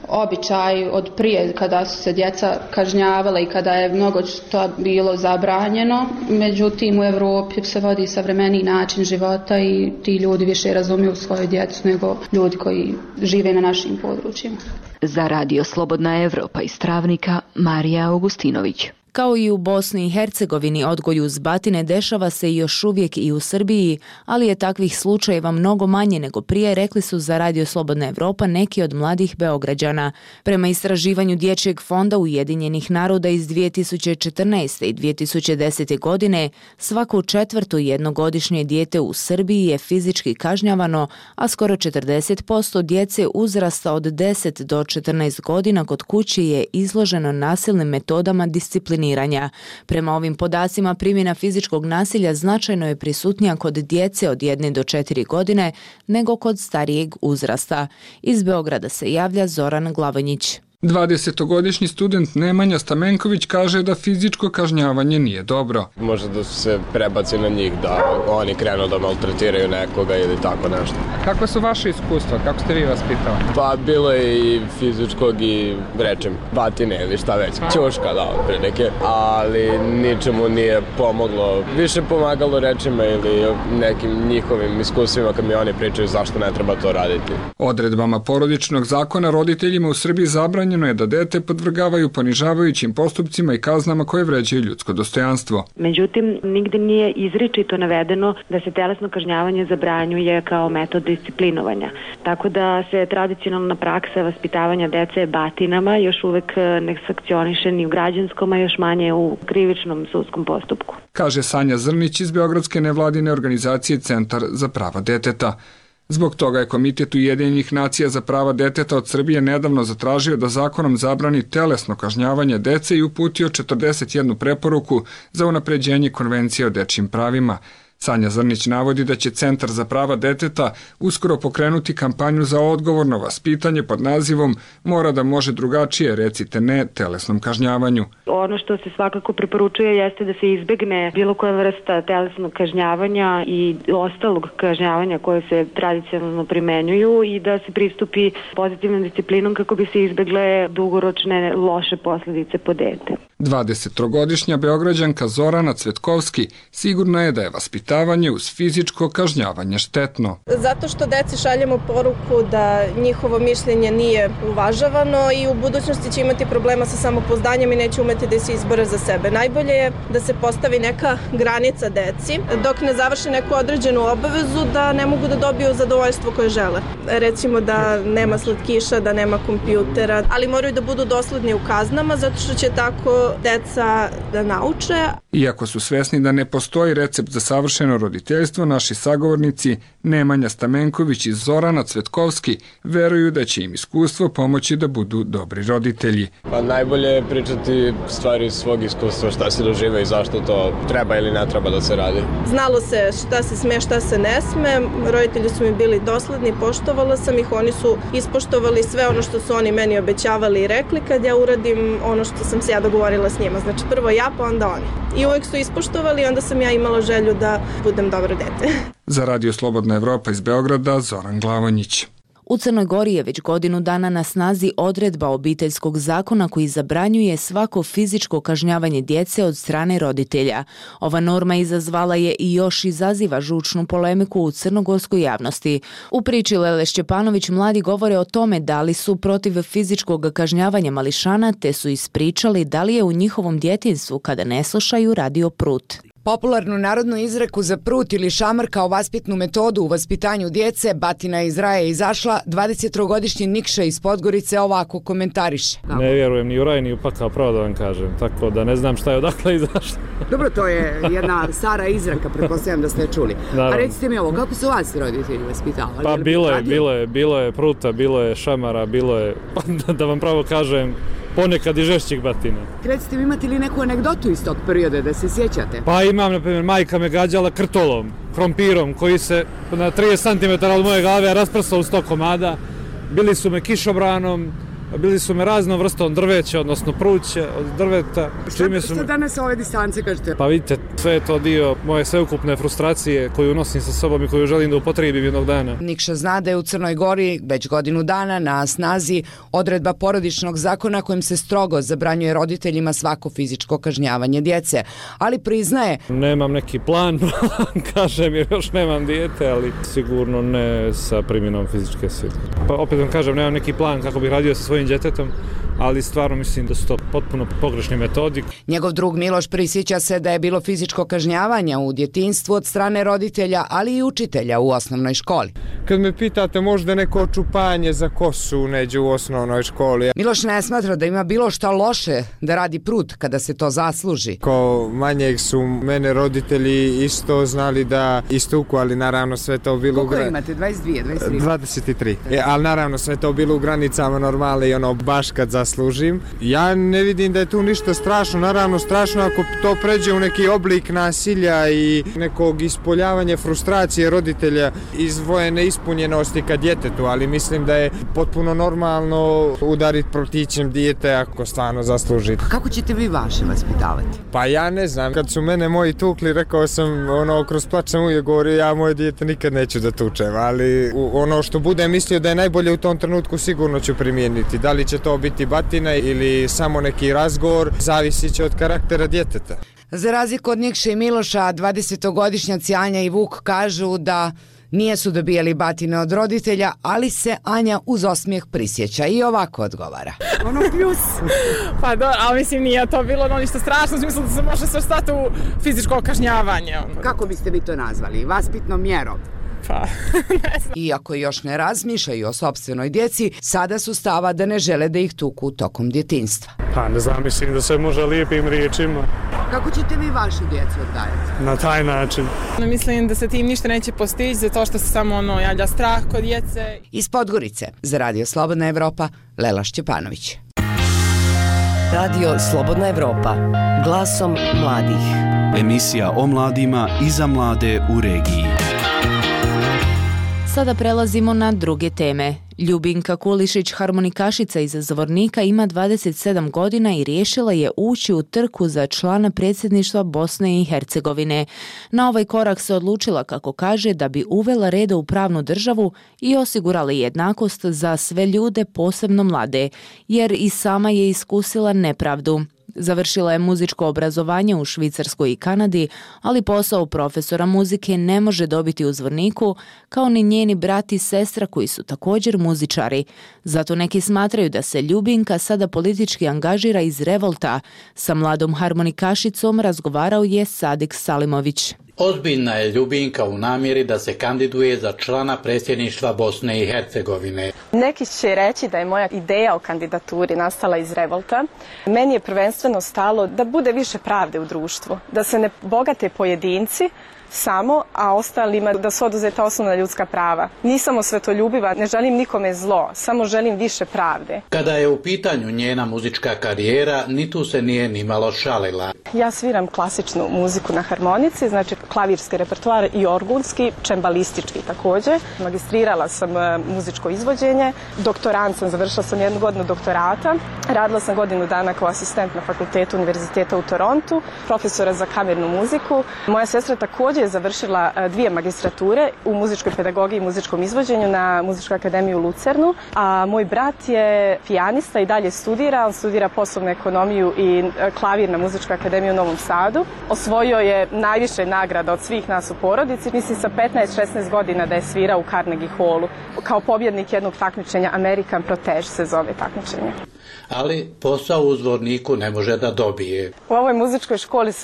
običaj od prije kada su se djeca kažnjavala i kada je mnogo to bilo zabranjeno. Međutim, u Evropi se vodi savremeniji način života i ti ljudi više razumiju svoju djecu nego ljudi koji žive na našim područjima. Za Radio Slobodna Evropa iz Travnika, Marija Augustinović. Kao i u Bosni i Hercegovini, odgoj uz batine dešava se još uvijek i u Srbiji, ali je takvih slučajeva mnogo manje nego prije, rekli su za Radio Slobodna Evropa neki od mladih Beograđana. Prema istraživanju Dječjeg fonda Ujedinjenih naroda iz dvije tisuće četrnaeste. i dvije tisuće desete. godine, svako četvrto jednogodišnje dijete u Srbiji je fizički kažnjavano, a skoro četrdeset posto djece uzrasta od deset do četrnaest godina kod kuće je izloženo nasilnim metodama discipliniranja. Prema ovim podacima, primjena fizičkog nasilja značajno je prisutnija kod djece od jedne do četiri godine nego kod starijeg uzrasta. Iz Beograda se javlja Zoran Glavonjić. dvadesetogodišnji student Nemanja Stamenković kaže da fizičko kažnjavanje nije dobro. Može da se prebaci na njih, da oni krenu da maltretiraju nekoga ili tako nešto. Kako su vaše iskustva? Kako ste vi vaspitali? Pa bilo je i fizičkog i rečem batine ili šta već. Ćuška, da, prilike. Ali ničemu nije pomoglo. Više pomagalo rečima ili nekim njihovim iskustvima kad mi oni pričaju zašto ne treba to raditi. Odredbama porodičnog zakona roditeljima u Srbiji zabranjeno je da dete podvrgavaju ponižavajućim postupcima i kaznama koje vređaju ljudsko dostojanstvo. Međutim, nigde nije izričito navedeno da se telesno kažnjavanje zabranjuje kao metod disciplinovanja. Tako da se tradicionalna praksa vaspitavanja dece batinama još uvek ne sankcioniše ni u građanskom, a još manje u krivičnom sudskom postupku. Kaže Sanja Zrnić iz beogradske nevladine organizacije Centar za prava deteta. Zbog toga je Komitet Ujedinjenih nacija za prava deteta od Srbije nedavno zatražio da zakonom zabrani telesno kažnjavanje dece i uputio četrdeset jednu preporuku za unapređenje Konvencije o dečjim pravima. Sanja Zrnić navodi da će Centar za prava deteta uskoro pokrenuti kampanju za odgovorno vaspitanje pod nazivom Mora da može drugačije, recite ne telesnom kažnjavanju. Ono što se svakako preporučuje jeste da se izbegne bilo koja vrsta telesnog kažnjavanja i ostalog kažnjavanja koje se tradicionalno primenjuju i da se pristupi pozitivnom disciplinom kako bi se izbegle dugoročne loše posljedice po dete. dvadesettrogodišnja Beograđanka Zorana Cvetkovski sigurna je da je vaspitavanje uz fizičko kažnjavanje štetno. Zato što deci šaljemo poruku da njihovo mišljenje nije uvažavano i u budućnosti će imati problema sa samopouzdanjem i neće umeti da se izbore za sebe. Najbolje je da se postavi neka granica deci dok ne završi neku određenu obavezu da ne mogu da dobiju zadovoljstvo koje žele. Recimo da nema slatkiša, da nema kompjutera, ali moraju da budu dosledni u kaznama zato što će tako deca da nauče. Iako su svesni da ne postoji recept za savršeno roditeljstvo, naši sagovornici Nemanja Stamenković i Zorana Cvetkovski veruju da će im iskustvo pomoći da budu dobri roditelji. Pa najbolje je pričati stvari iz svog iskustva, šta se doživa i zašto to treba ili ne treba da se radi. Znalo se šta se sme, šta se ne sme. Roditelji su mi bili dosledni, poštovala sam ih, oni su ispoštovali sve ono što su oni meni obećavali i rekli kad ja uradim ono što sam se ja dogovorila s njima. Znači prvo ja, pa onda oni. I uvek su ispoštovali i onda sam ja imala želju da budem dobro dete. Za Radio Slobodna Evropa iz Beograda, Zoran Glavonjić. U Crnoj Gori je već godinu dana na snazi odredba obiteljskog zakona koji zabranjuje svako fizičko kažnjavanje djece od strane roditelja. Ova norma izazvala je i još izaziva žučnu polemiku u crnogorskoj javnosti. U priči Lele Šćepanović mladi govore o tome da li su protiv fizičkog kažnjavanja mališana te su ispričali da li je u njihovom djetinjstvu kada ne slušaju radio Prut. Popularnu narodnu izreku za prut ili šamar kao vaspitnu metodu u vaspitanju djece Batina iz raja je izašla. dvadesettrogodišnji Nikša iz Podgorice ovako komentariše. Ne vjerujem ni u raj ni u pakao, pravo da vam kažem, tako da ne znam šta je odakle izašlo. Dobro, to je jedna stara izreka, pretpostavljam da ste čuli. Naravno. A recite mi ovo, kako su vas roditelji vaspitavali? Pa bilo je, bilo je, bilo je pruta, bilo je šamara, bilo je, da vam pravo kažem, ponekad i žešćih batina. Recite mi, imate li neku anegdotu iz tog perioda da se sjećate? Pa imam, na primjer, majka me gađala krtolom, krompirom, koji se na trideset centimetara od moje glave rasprsao u sto komada. Bili su me kišobranom, bili su me raznom vrstom drveća, odnosno pruće od drveta. Šta, šta danas ove distance kažete? Pa vidite, sve je to dio moje sveukupne frustracije koju nosim sa sobom i koju želim da upotrijebim jednog dana. Nikša zna da je u Crnoj Gori već godinu dana na snazi odredba porodičnog zakona kojim se strogo zabranjuje roditeljima svako fizičko kažnjavanje djece, ali priznaje... Nemam neki plan, kažem, jer još nemam dijete, ali sigurno ne sa primjenom fizičke sile. Pa opet vam kažem, nemam neki plan kako bih radio sa svojim djetetom, ali stvarno mislim da su to potpuno pogrešni metodi. Njegov drug Miloš prisjeća se da je bilo fizičko kažnjavanja u djetinjstvu od strane roditelja, ali i učitelja u osnovnoj školi. Kad me pitate možda neko čupanje za kosu neđe u osnovnoj školi. Miloš ne smatra da ima bilo šta loše da radi prut kada se to zasluži. Ko manjeg su mene roditelji isto znali da istuku, ali naravno sve to bilo... Koliko gra... imate? dvadeset dvije, dvadeset tri? dvadeset tri. E, ali naravno sve to bilo u granicama normale i ono baš kad zaslužim. Ja ne vidim da je tu ništa strašno, naravno strašno ako to pređe u neki oblik nasilja i nekog ispoljavanja frustracije roditelja izvojene ispunjenosti ka djetetu, ali mislim da je potpuno normalno udariti protićem dijete ako stvarno zasluži. Kako ćete vi vaše vaspitavati? Pa ja ne znam, kad su mene moji tukli, rekao sam, ono, kroz plač sam uvijek govorio, ja moje dijete nikad neću da tučem, ali ono što budem mislio da je najbolje u tom trenutku sigurno ću primijeniti. Da li će to biti batina ili samo neki razgovor, zavisit će od karaktera djeteta. Za razliku od Nikše i Miloša, dvadesetogodišnjaci Anja i Vuk kažu da nijesu dobijali batine od roditelja, ali se Anja uz osmijeh prisjeća i ovako odgovara. Ono pljus. Pa do, ali mislim nije to bilo ono ništa strašno, u smislu da se može svrstati u fizičko kažnjavanje. Ono. Kako biste vi to nazvali? Vaspitnom mjerom? Pa, ne znam. Iako još ne razmišljaju o sopstvenoj djeci, sada su stava da ne žele da ih tuku tokom djetinjstva. Pa ne znam, mislim da se može lijepim riječima. Kako ćete vi vašu djecu odgajati? Na taj način. Mislim da se tim ništa neće postići, zato što se samo ono javlja strah kod djece. Iz Podgorice, za Radio Slobodna Evropa, Lela Šćepanović. Radio Slobodna Evropa, glasom mladih. Emisija o mladima i za mlade u regiji. Sada prelazimo na druge teme. Ljubinka Kulišić, harmonikašica iz Zvornika, ima dvadeset sedam godina i riješila je ući u trku za člana predsjedništva Bosne i Hercegovine. Na ovaj korak se odlučila, kako kaže, da bi uvela reda u pravnu državu i osigurala jednakost za sve ljude, posebno mlade, jer i sama je iskusila nepravdu. Završila je muzičko obrazovanje u Švicarskoj i Kanadi, ali posao profesora muzike ne može dobiti u Zvorniku, kao ni njeni brat i sestra koji su također muzičari. Zato neki smatraju da se Ljubinka sada politički angažira iz revolta. Sa mladom harmonikašicom razgovarao je Sadik Salimović. Ozbiljna je Ljubinka u namjeri da se kandiduje za člana predsjedništva Bosne i Hercegovine. Neki će reći da je moja ideja o kandidaturi nastala iz revolta. Meni je prvenstveno stalo da bude više pravde u društvu, da se ne bogate pojedinci samo, a ostalima da su oduzeta osnovna ljudska prava. Nisam osvetoljubiva, ne želim nikome zlo, samo želim više pravde. Kada je u pitanju njena muzička karijera, ni tu se nije nimalo šalila. Ja sviram klasičnu muziku na harmonici, znači klavirski repertoar i orgulski, čembalistički također. Magistrirala sam muzičko izvođenje, doktorant sam, završila sam jednu godinu doktorata, radila sam godinu dana kao asistent na fakultetu Univerziteta u Torontu, profesora za kamernu muziku. Moja sestra također je završila dvije magistrature u muzičkoj pedagogiji i muzičkom izvođenju na Muzičkoj akademiji u Lucernu, a moj brat je pijanista i dalje studira, on studira poslovnu ekonomiju i klavir na Muzičkoj akademiji u Novom Sadu. Osvojio je najviše nagrada od svih nas u porodici, mislim sa petnaest šesnaest godina da je svirao u Carnegie Hallu kao pobjednik jednog takmičenja, American Protege se zove takmičenje. Ali posao u Zvorniku ne može da dobije. U ovoj muzičkoj školi sam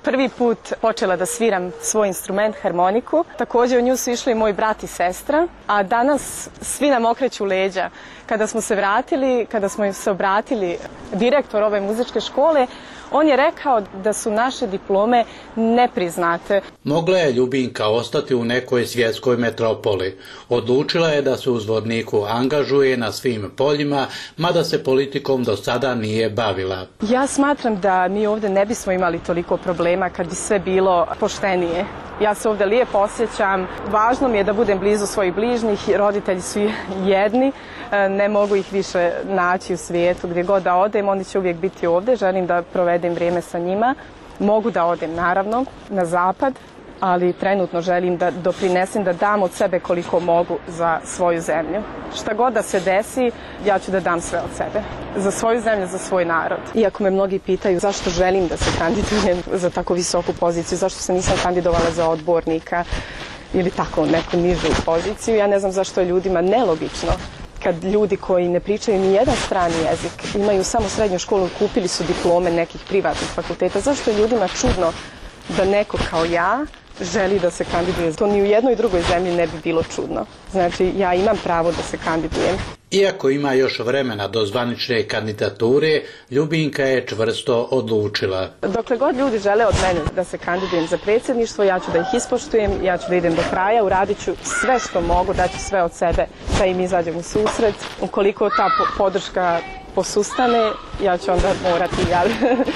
prvi put počela da sviram svoj instrument, harmoniku. Također u nju su išli moj brat i sestra, a danas svi nam okreću leđa. Kada smo se vratili, kada smo se obratili direktor ove muzičke škole, on je rekao da su naše diplome nepriznate. Mogla je Ljubinka ostati u nekoj svjetskoj metropoli. Odlučila je da se u Zvorniku angažuje na svim poljima, mada se politikom do sada nije bavila. Ja smatram da mi ovdje ne bismo imali toliko problema kad bi sve bilo poštenije. Ja se ovdje lijepo osjećam. Važno mi je da budem blizu svojih bližnjih. Roditelji su jedni. Ne mogu ih više naći u svijetu. Gdje god da odem, oni će uvijek biti ovdje. Želim da provedem vrijeme sa njima. Mogu da odem, naravno, na zapad, ali trenutno želim da doprinesem, da dam od sebe koliko mogu za svoju zemlju. Šta god da se desi, ja ću da dam sve od sebe. Za svoju zemlju, za svoj narod. Iako me mnogi pitaju zašto želim da se kandidujem za tako visoku poziciju, zašto se nisam kandidovala za odbornika ili tako neku nižu poziciju, ja ne znam zašto je ljudima nelogično. Kad ljudi koji ne pričaju ni jedan strani jezik, imaju samo srednju školu, kupili su diplome nekih privatnih fakulteta, zašto je ljudima čudno da neko kao ja želi da se kandiduje? To ni u jednoj drugoj zemlji ne bi bilo čudno. Znači, ja imam pravo da se kandidujem. Iako ima još vremena do zvanične kandidature, Ljubinka je čvrsto odlučila. Dokle god ljudi žele od mene da se kandidujem za predsjedništvo, ja ću da ih ispoštujem, ja ću da idem do kraja, uradit ću sve što mogu, daću sve od sebe da im izađem u susret. Ukoliko ta podrška posustane, ja ću onda morati jel,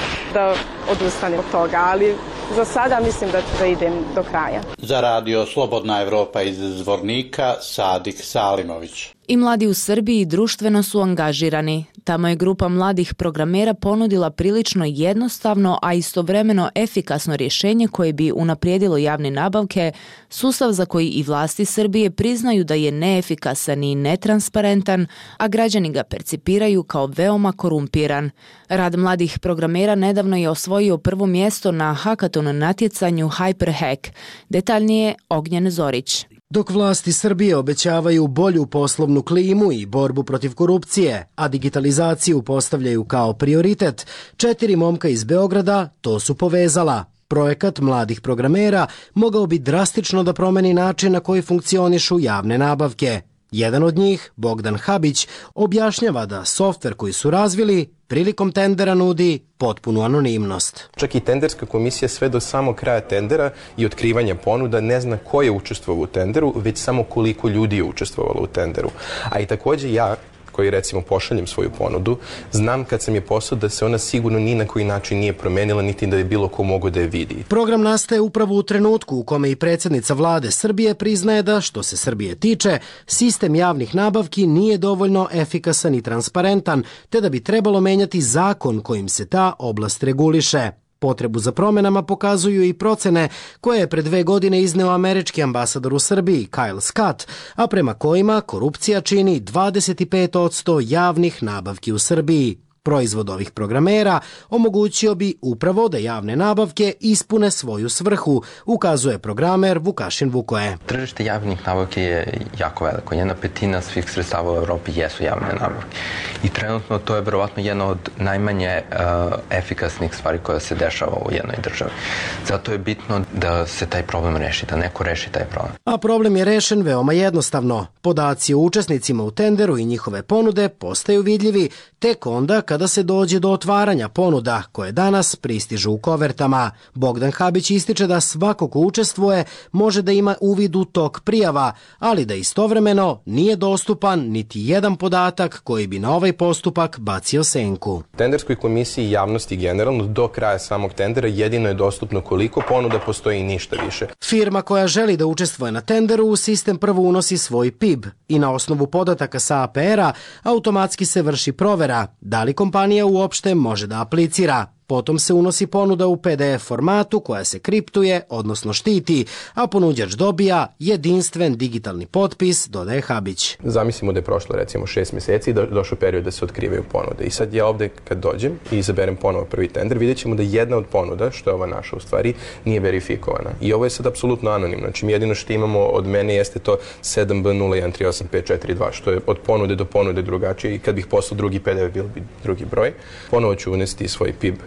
da odustanem od toga, ali za sada mislim da, da idem do kraja. Za radio Slobodna Evropa iz Zvornika, Sadik Salimović. I mladi u Srbiji društveno su angažirani. Tamo je grupa mladih programera ponudila prilično jednostavno, a istovremeno efikasno rješenje koje bi unaprijedilo javne nabavke, sustav za koji i vlasti Srbije priznaju da je neefikasan i netransparentan, a građani ga percipiraju kao veoma korumpiran. Rad mladih programera nedavno je osvojio prvo mjesto na hackathon natjecanju HyperHack. Detaljnije Ognjen Zorić. Dok vlasti Srbije obećavaju bolju poslovnu klimu i borbu protiv korupcije, a digitalizaciju postavljaju kao prioritet, četiri momka iz Beograda to su povezala. Projekat mladih programera mogao bi drastično da promeni način na koji funkcionišu javne nabavke. Jedan od njih, Bogdan Habić, objašnjava da softver koji su razvili prilikom tendera nudi potpunu anonimnost. Čak i tenderska komisija sve do samog kraja tendera i otkrivanja ponuda ne zna ko je učestvovao u tenderu, već samo koliko ljudi je učestvovalo u tenderu. A i također ja, koji recimo pošaljem svoju ponudu, znam kad sam je poslao da se ona sigurno ni na koji način nije promenila, niti da je bilo ko mogu da je vidi. Program nastaje upravo u trenutku u kome i predsjednica vlade Srbije priznaje da, što se Srbije tiče, sistem javnih nabavki nije dovoljno efikasan i transparentan, te da bi trebalo menjati zakon kojim se ta oblast reguliše. Potrebu za promjenama pokazuju i procene koje je pred dve godine izneo američki ambasador u Srbiji, Kyle Scott, a prema kojima korupcija čini dvadeset pet posto javnih nabavki u Srbiji. Proizvod ovih programera omogućio bi upravo da javne nabavke ispune svoju svrhu, ukazuje programer Vukašin Vukoje. Tržište javnih nabavke je jako veliko. Jedna petina svih sredstava u Evropi jesu javne nabavke. I trenutno to je verovatno jedna od najmanje uh, efikasnih stvari koja se dešava u jednoj državi. Zato je bitno da se taj problem reši, da neko reši taj problem. A problem je rešen veoma jednostavno. Podaci o učesnicima u tenderu i njihove ponude postaju vidljivi tek onda kada se dođe do otvaranja ponuda koje danas pristižu u kovertama. Bogdan Habić ističe da svako ko učestvuje može da ima uvid u tok prijava, ali da istovremeno nije dostupan niti jedan podatak koji bi na ovaj postupak bacio senku. Tenderskoj komisiji i javnosti generalno do kraja samog tendera jedino je dostupno koliko ponuda postoji i ništa više. Firma koja želi da učestvuje na tenderu u sistem prvo unosi svoj P I B i na osnovu podataka sa A P R-a automatski se vrši provera da li kompanija uopšte može da aplicira. Potom se unosi ponuda u P D F formatu koja se kriptuje, odnosno štiti, a ponuđač dobija jedinstven digitalni potpis, dodaje Habić. Zamislimo da je prošlo recimo šest mjeseci i došao period da se otkrivaju ponude. I sad ja ovdje kad dođem i izaberem ponovo prvi tender, vidjet ćemo da jedna od ponuda, što je ova naša u stvari, nije verifikovana. I ovo je sad apsolutno anonimno. Znači jedino što imamo od mene jeste to sedam B nula jedan tri osam pet četiri dva, što je od ponude do ponude drugačije i kad bih poslao drugi P D F bilo bi drugi broj. Ponovo ću unesti svoj P I B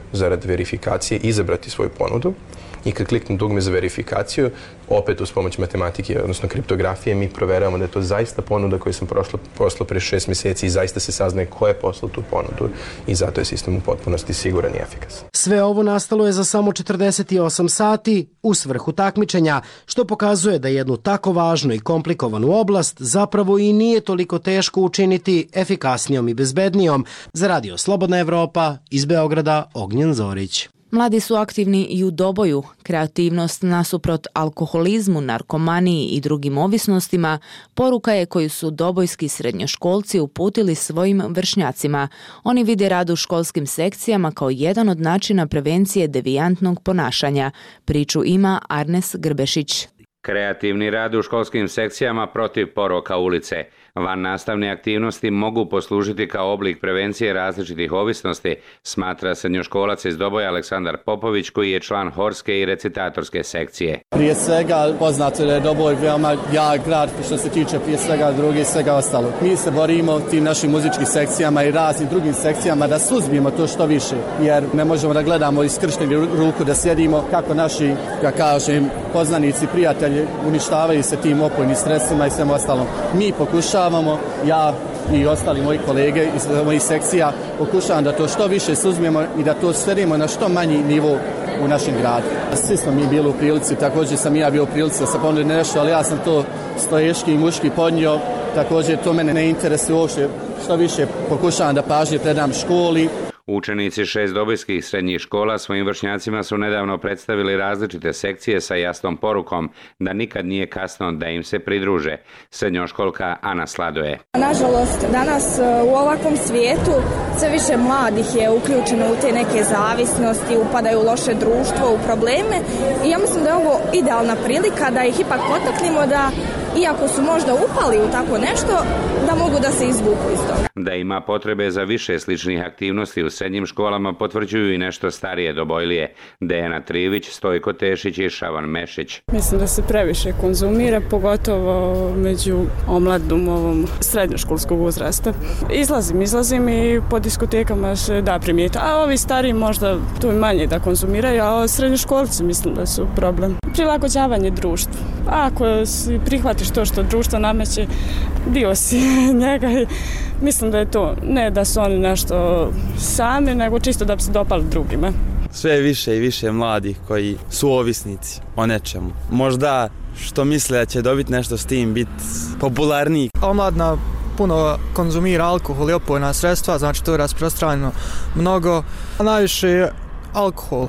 zarad verifikacije izabrati svoju ponudu i kad kliknu dugme za verifikaciju, opet uz pomoć matematike, odnosno kriptografije, mi proveravamo da je to zaista ponuda koju sam poslao pre šest mjeseci i zaista se saznaje ko je poslao tu ponudu i zato je sistem u potpunosti siguran i efikasan. Sve ovo nastalo je za samo četrdeset osam sati u svrhu takmičenja, što pokazuje da jednu tako važnu i komplikovanu oblast zapravo i nije toliko teško učiniti efikasnijom i bezbednijom. Za Radio Slobodna Evropa, iz Beograda, Ognjen Zorić. Mladi su aktivni i u doboju. Kreativnost nasuprot alkoholizmu, narkomaniji i drugim ovisnostima poruka je koju su dobojski srednjoškolci uputili svojim vršnjacima. Oni vide rad u školskim sekcijama kao jedan od načina prevencije devijantnog ponašanja. Priču ima Arnes Grbešić. Kreativni rad u školskim sekcijama protiv poroka ulice. Van nastavne aktivnosti mogu poslužiti kao oblik prevencije različitih ovisnosti, smatra srednjoškolac iz Doboja Aleksandar Popović, koji je član horske i recitatorske sekcije. Prije svega poznato da je Doboj veoma jak grad što se tiče prije svega druge i svega ostalog. Mi se borimo tim našim muzičkim sekcijama i raznim drugim sekcijama da suzbijemo to što više, jer ne možemo da gledamo iskršteni ruku da sjedimo kako naši, ja kažem, poznanici, prijatelji uništavaju se tim opojnim sredstvima i svem ostalom. Mi pokušavamo, ja i ostali moji kolege iz mojih sekcija, pokušavam da to što više suzmijemo i da to svedemo na što manji nivo u našem gradu. Svi smo mi bili u prilici, također sam i ja bio u prilici da se ponudi nešto, ali ja sam to stoješki i muški podnio, također to mene ne interesuje uopšte, što više pokušavam da pažnje predam školi. Učenici šest dobojskih srednjih škola svojim vršnjacima su nedavno predstavili različite sekcije sa jasnom porukom da nikad nije kasno da im se pridruže. Srednjoškolka Ana Sladoje. Nažalost, danas u ovakvom svijetu sve više mladih je uključeno u te neke zavisnosti, upadaju u loše društvo, u probleme i ja mislim da je ovo idealna prilika da ih ipak potaknemo da, iako su možda upali u tako nešto, da mogu da se izvuku iz toga. Da ima potrebe za više sličnih aktivnosti u srednjim školama potvrđuju i nešto starije Dobojlije. Dejana Trivić, Stojko Tešić i Šavan Mešić. Mislim da se previše konzumira, pogotovo među omladom ovom srednjoškolskog uzrasta. Izlazim, izlazim i po diskotekama se da primijeti. A ovi stariji možda tu i manje da konzumiraju, a srednjoškolci mislim da su problem. Prilagođavanje društvu. Ako si prihvatiš to što društvo nameće, dio si njega i mislim da je to ne da su oni nešto sami, nego čisto da bi se dopali drugima. Sve više i više mladih koji su ovisnici o nečemu. Možda što misle da će dobiti nešto s tim, biti popularniji. Omladna puno konzumira alkohol i opojna sredstva, znači to je rasprostranjeno mnogo. Najviše je alkohol,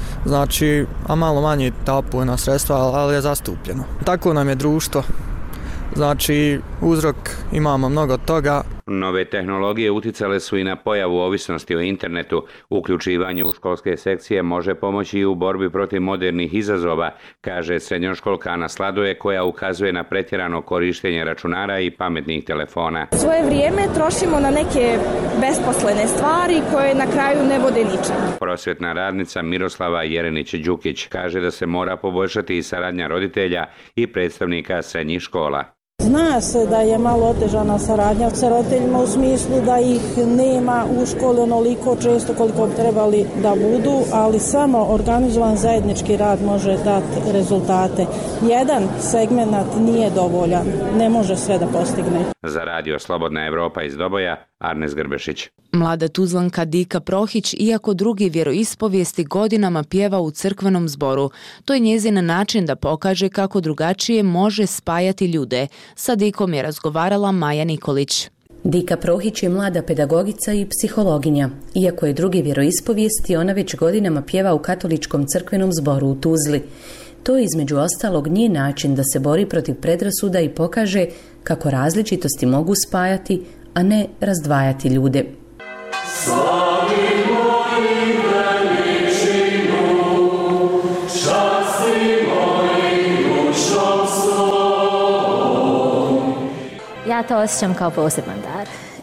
znači, a malo manje ta opojna sredstva, ali je zastupljeno. Tako nam je društvo. Znači, uzrok imamo mnogo toga. Nove tehnologije uticale su i na pojavu ovisnosti o internetu. Uključivanje u školske sekcije može pomoći i u borbi protiv modernih izazova, kaže srednjoškolka Ana Sladoje, koja ukazuje na pretjerano korištenje računara i pametnih telefona. Svoje vrijeme trošimo na neke besposlene stvari koje na kraju ne vode ničemu. Prosvjetna radnica Miroslava Jerenić-Đukić kaže da se mora poboljšati i saradnja roditelja i predstavnika srednjih škola. Zna se da je malo otežana saradnja sa roditeljima u smislu da ih nema u školi onoliko često koliko bi trebali da budu, ali samo organizovan zajednički rad može dati rezultate. Jedan segment nije dovoljan, ne može sve da postigne. Za Radio Slobodna Evropa iz Doboja, Arnes Grbešić. Mlada Tuzlanka Dika Prohić, iako drugi vjeroispovijesti, godinama pjeva u crkvenom zboru. To je njezin način da pokaže kako drugačije može spajati ljude. Sa Dikom je razgovarala Maja Nikolić. Dika Prohić je mlada pedagogica i psihologinja. Iako je drugi vjeroispovijesti, ona već godinama pjeva u katoličkom crkvenom zboru u Tuzli. To je između ostalog njen način da se bori protiv predrasuda i pokaže kako različitosti mogu spajati, a ne razdvajati ljude. Ja to osjećam kao poseban dar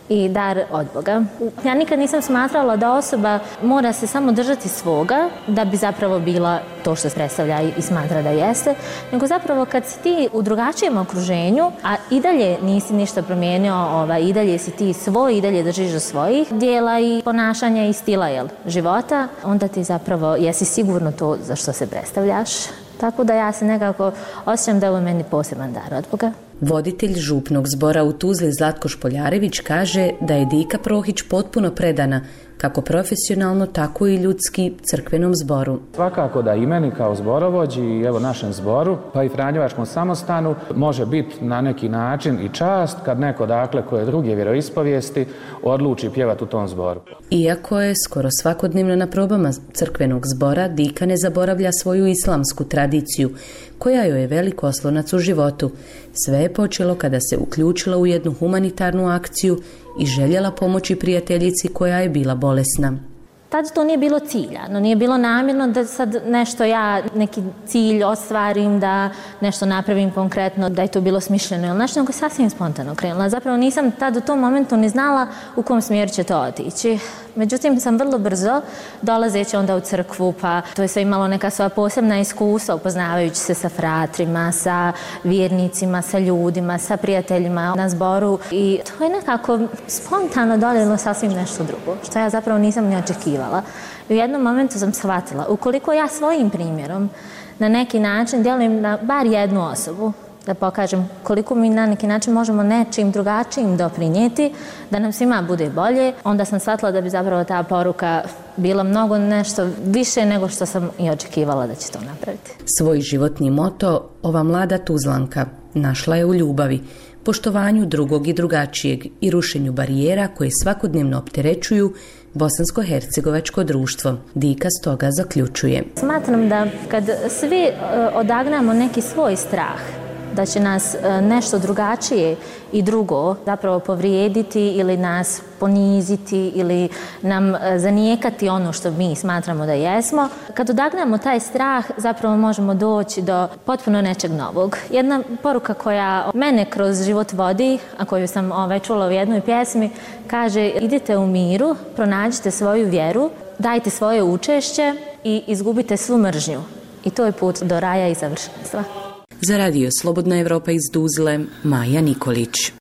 i dar od Boga. Ja nikad nisam smatrala da osoba mora se samo držati svoga da bi zapravo bila to što se predstavlja i smatra da jeste, nego zapravo kad si ti u drugačijem okruženju, a i dalje nisi ništa promijenio, ovaj, i dalje si ti svoj, i dalje držiš do svojih dijela i ponašanja i stila jel, života, onda ti zapravo jesi sigurno to za što se predstavljaš. Tako da ja se nekako osjećam da je ovo meni poseban dar od Boga. Voditelj župnog zbora u Tuzli Zlatko Špoljarević kaže da je Dika Prohić potpuno predana kako profesionalno, tako i ljudski crkvenom zboru. Svakako da i meni kao zborovođi i evo našem zboru, pa i Franjevačkom samostanu, može biti na neki način i čast kad neko, dakle, koje druge vjeroispovijesti odluči pjevati u tom zboru. Iako je skoro svakodnevno na probama crkvenog zbora, Dika ne zaboravlja svoju islamsku tradiciju, koja joj je velik oslonac u životu. Sve je počelo kada se uključila u jednu humanitarnu akciju i željela pomoći prijateljici koja je bila bolesna. Tad to nije bilo ciljano, nije bilo namjerno da sad nešto ja, neki cilj ostvarim, da nešto napravim konkretno, da je to bilo smišljeno ili nešto, nego sasvim spontano krenula. Zapravo nisam tad u tom momentu ni znala u kom smjeru će to otići. Međutim, sam vrlo brzo, dolazeći onda u crkvu, pa to je sve imalo neka svoja posebna iskustva, upoznavajući se sa fratrima, sa vjernicima, sa ljudima, sa prijateljima na zboru. I to je nekako spontano dolilo sasvim nešto drugo, što ja zapravo nisam ni očekivala. I u jednom momentu sam shvatila, ukoliko ja svojim primjerom na neki način djelujem na bar jednu osobu, da pokažem koliko mi na neki način možemo nečim drugačijim doprinijeti, da nam svima bude bolje, onda sam shvatila da bi zapravo ta poruka bila mnogo nešto više nego što sam i očekivala da će to napraviti. Svoj životni moto ova mlada Tuzlanka našla je u ljubavi, poštovanju drugog i drugačijeg i rušenju barijera koje svakodnevno opterećuju bosansko-hercegovačko društvo. Dika stoga zaključuje. Smatram da kad svi odagnamo neki svoj strah, da će nas nešto drugačije i drugo zapravo povrijediti ili nas poniziti ili nam zanijekati ono što mi smatramo da jesmo. Kad odagnamo taj strah, zapravo možemo doći do potpuno nečeg novog. Jedna poruka koja mene kroz život vodi, a koju sam ovaj, čula u jednoj pjesmi, kaže: idite u miru, pronađite svoju vjeru, dajte svoje učešće i izgubite svu mržnju. I to je put do raja i savršenstva. Za radio Slobodna Evropa iz Tuzle, Maja Nikolić.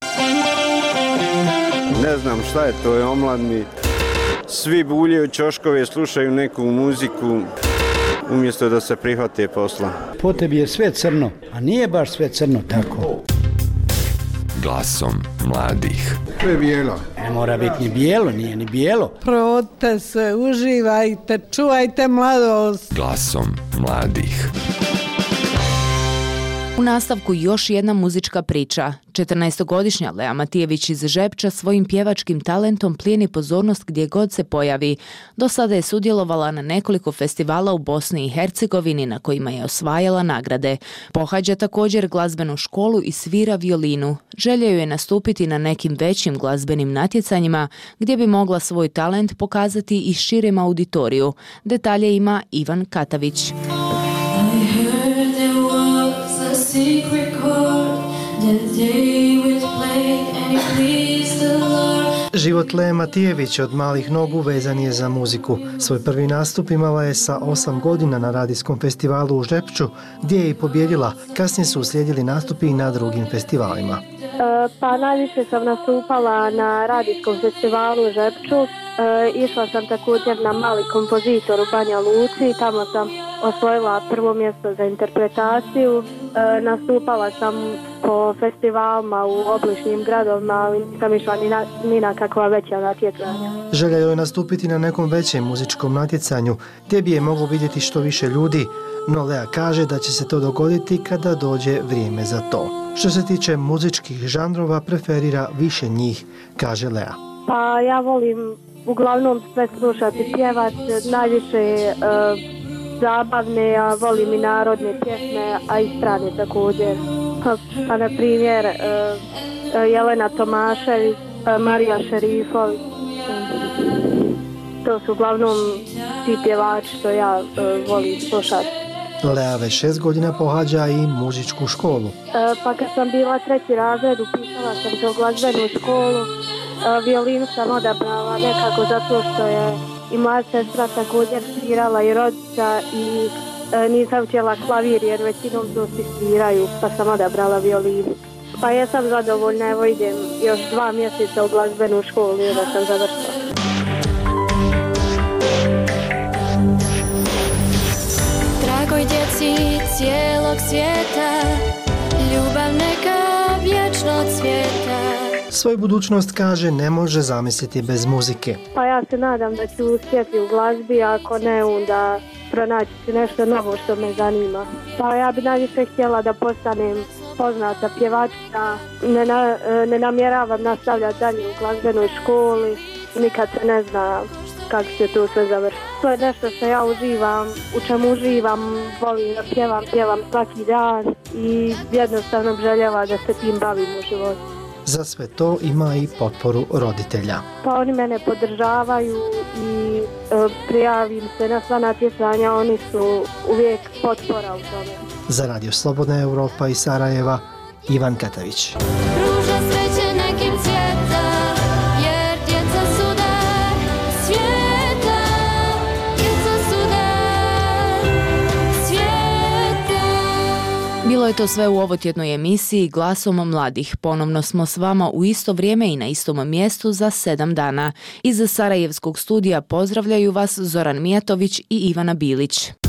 Ne znam šta je to, je omladni. Svi buljaju ćoškove, slušaju neku muziku, umjesto da se prihvate posla. Po tebi je sve crno, a nije baš sve crno tako. Glasom mladih. To je bijelo. Ne mora biti ni bijelo, nije ni bijelo. Provodite se, uživajte, čuvajte mladost. Glasom mladih. U nastavku još jedna muzička priča. četrnaestogodišnja Lea Matijević iz Žepča svojim pjevačkim talentom plijeni pozornost gdje god se pojavi. Do sada je sudjelovala na nekoliko festivala u Bosni i Hercegovini na kojima je osvajala nagrade. Pohađa također glazbenu školu i svira violinu. Želja joj je nastupiti na nekim većim glazbenim natjecanjima gdje bi mogla svoj talent pokazati i širem auditoriju. Detalje ima Ivan Katavić. Secret chord that they would play and it pleased the Lord. Život Lee Matijević od malih nogu vezan je za muziku. Svoj prvi nastup imala je sa osam godina na radijskom festivalu u Žepču, gdje je i pobjedila. Kasnije su uslijedili nastupi i na drugim festivalima. Pa najviše sam nastupala na radijskom festivalu u Žepču. Išla sam također na mali kompozitor u Banja Luci, tamo sam osvojila prvo mjesto za interpretaciju. Nastupala sam po festivalima u obližnjim gradovima, ali nisam išla ni na, ni na kakva veća natjecanja. Želja joj je nastupiti na nekom većem muzičkom natjecanju, gdje bi je moglo vidjeti što više ljudi, no Lea kaže da će se to dogoditi kada dođe vrijeme za to. Što se tiče muzičkih žanrova, preferira više njih, kaže Lea. Pa ja volim uglavnom sve slušati, pjevati, najviše e, zabavne, a volim i narodne pjesme, a i strane također. Pa, pa na primjer e, Jelena Tomašević, Marija Šerifović. To su uglavnom ti pjevači što ja e, volim slušati. Lea već šest godina pohađa i muzičku školu. E, pa kad sam bila treći razred, upisala sam se u glazbenu školu violinu sam odabrala nekako zato što je i moja sestra također svirala i rodica i e, nisam htjela klavir jer većinom to svi sviraju, pa sam odabrala violinu. Pa jesam zadovoljna, evo idem još dva mjeseca u glazbenu školu i da sam završila. Dragoj djeci cijelog svijeta, ljubav neka vječno cvijeta. Svoju budućnost, kaže, ne može zamisliti bez muzike. Pa ja se nadam da ću uspjeti u glazbi, ako ne, onda pronaći nešto novo što me zanima. Pa ja bi najviše htjela da postanem poznata pjevačica, ne, na, ne namjeravam nastavljati dalje u glazbenoj školi, nikad se ne zna kako će to sve završiti. To je nešto što ja uživam, u čemu uživam, volim da pjevam, pjevam svaki dan i jednostavno željela da se tim bavim u životu. Za sve to ima i potporu roditelja. Pa oni mene podržavaju i e, prijavim se na sva natjecanja, oni su uvijek potpora u tome. Za Radio Slobodna Europa iz Sarajeva, Ivan Katavić. Ruža sreće nekim cvjeta, jer djeca su dar svijeta, djeca su dar svijeta. Bilo je to sve u ovotjednoj emisiji Glasom mladih. Ponovno smo s vama u isto vrijeme i na istom mjestu za sedam dana. Iz Sarajevskog studija pozdravljaju vas Zoran Mijatović i Ivana Bilić.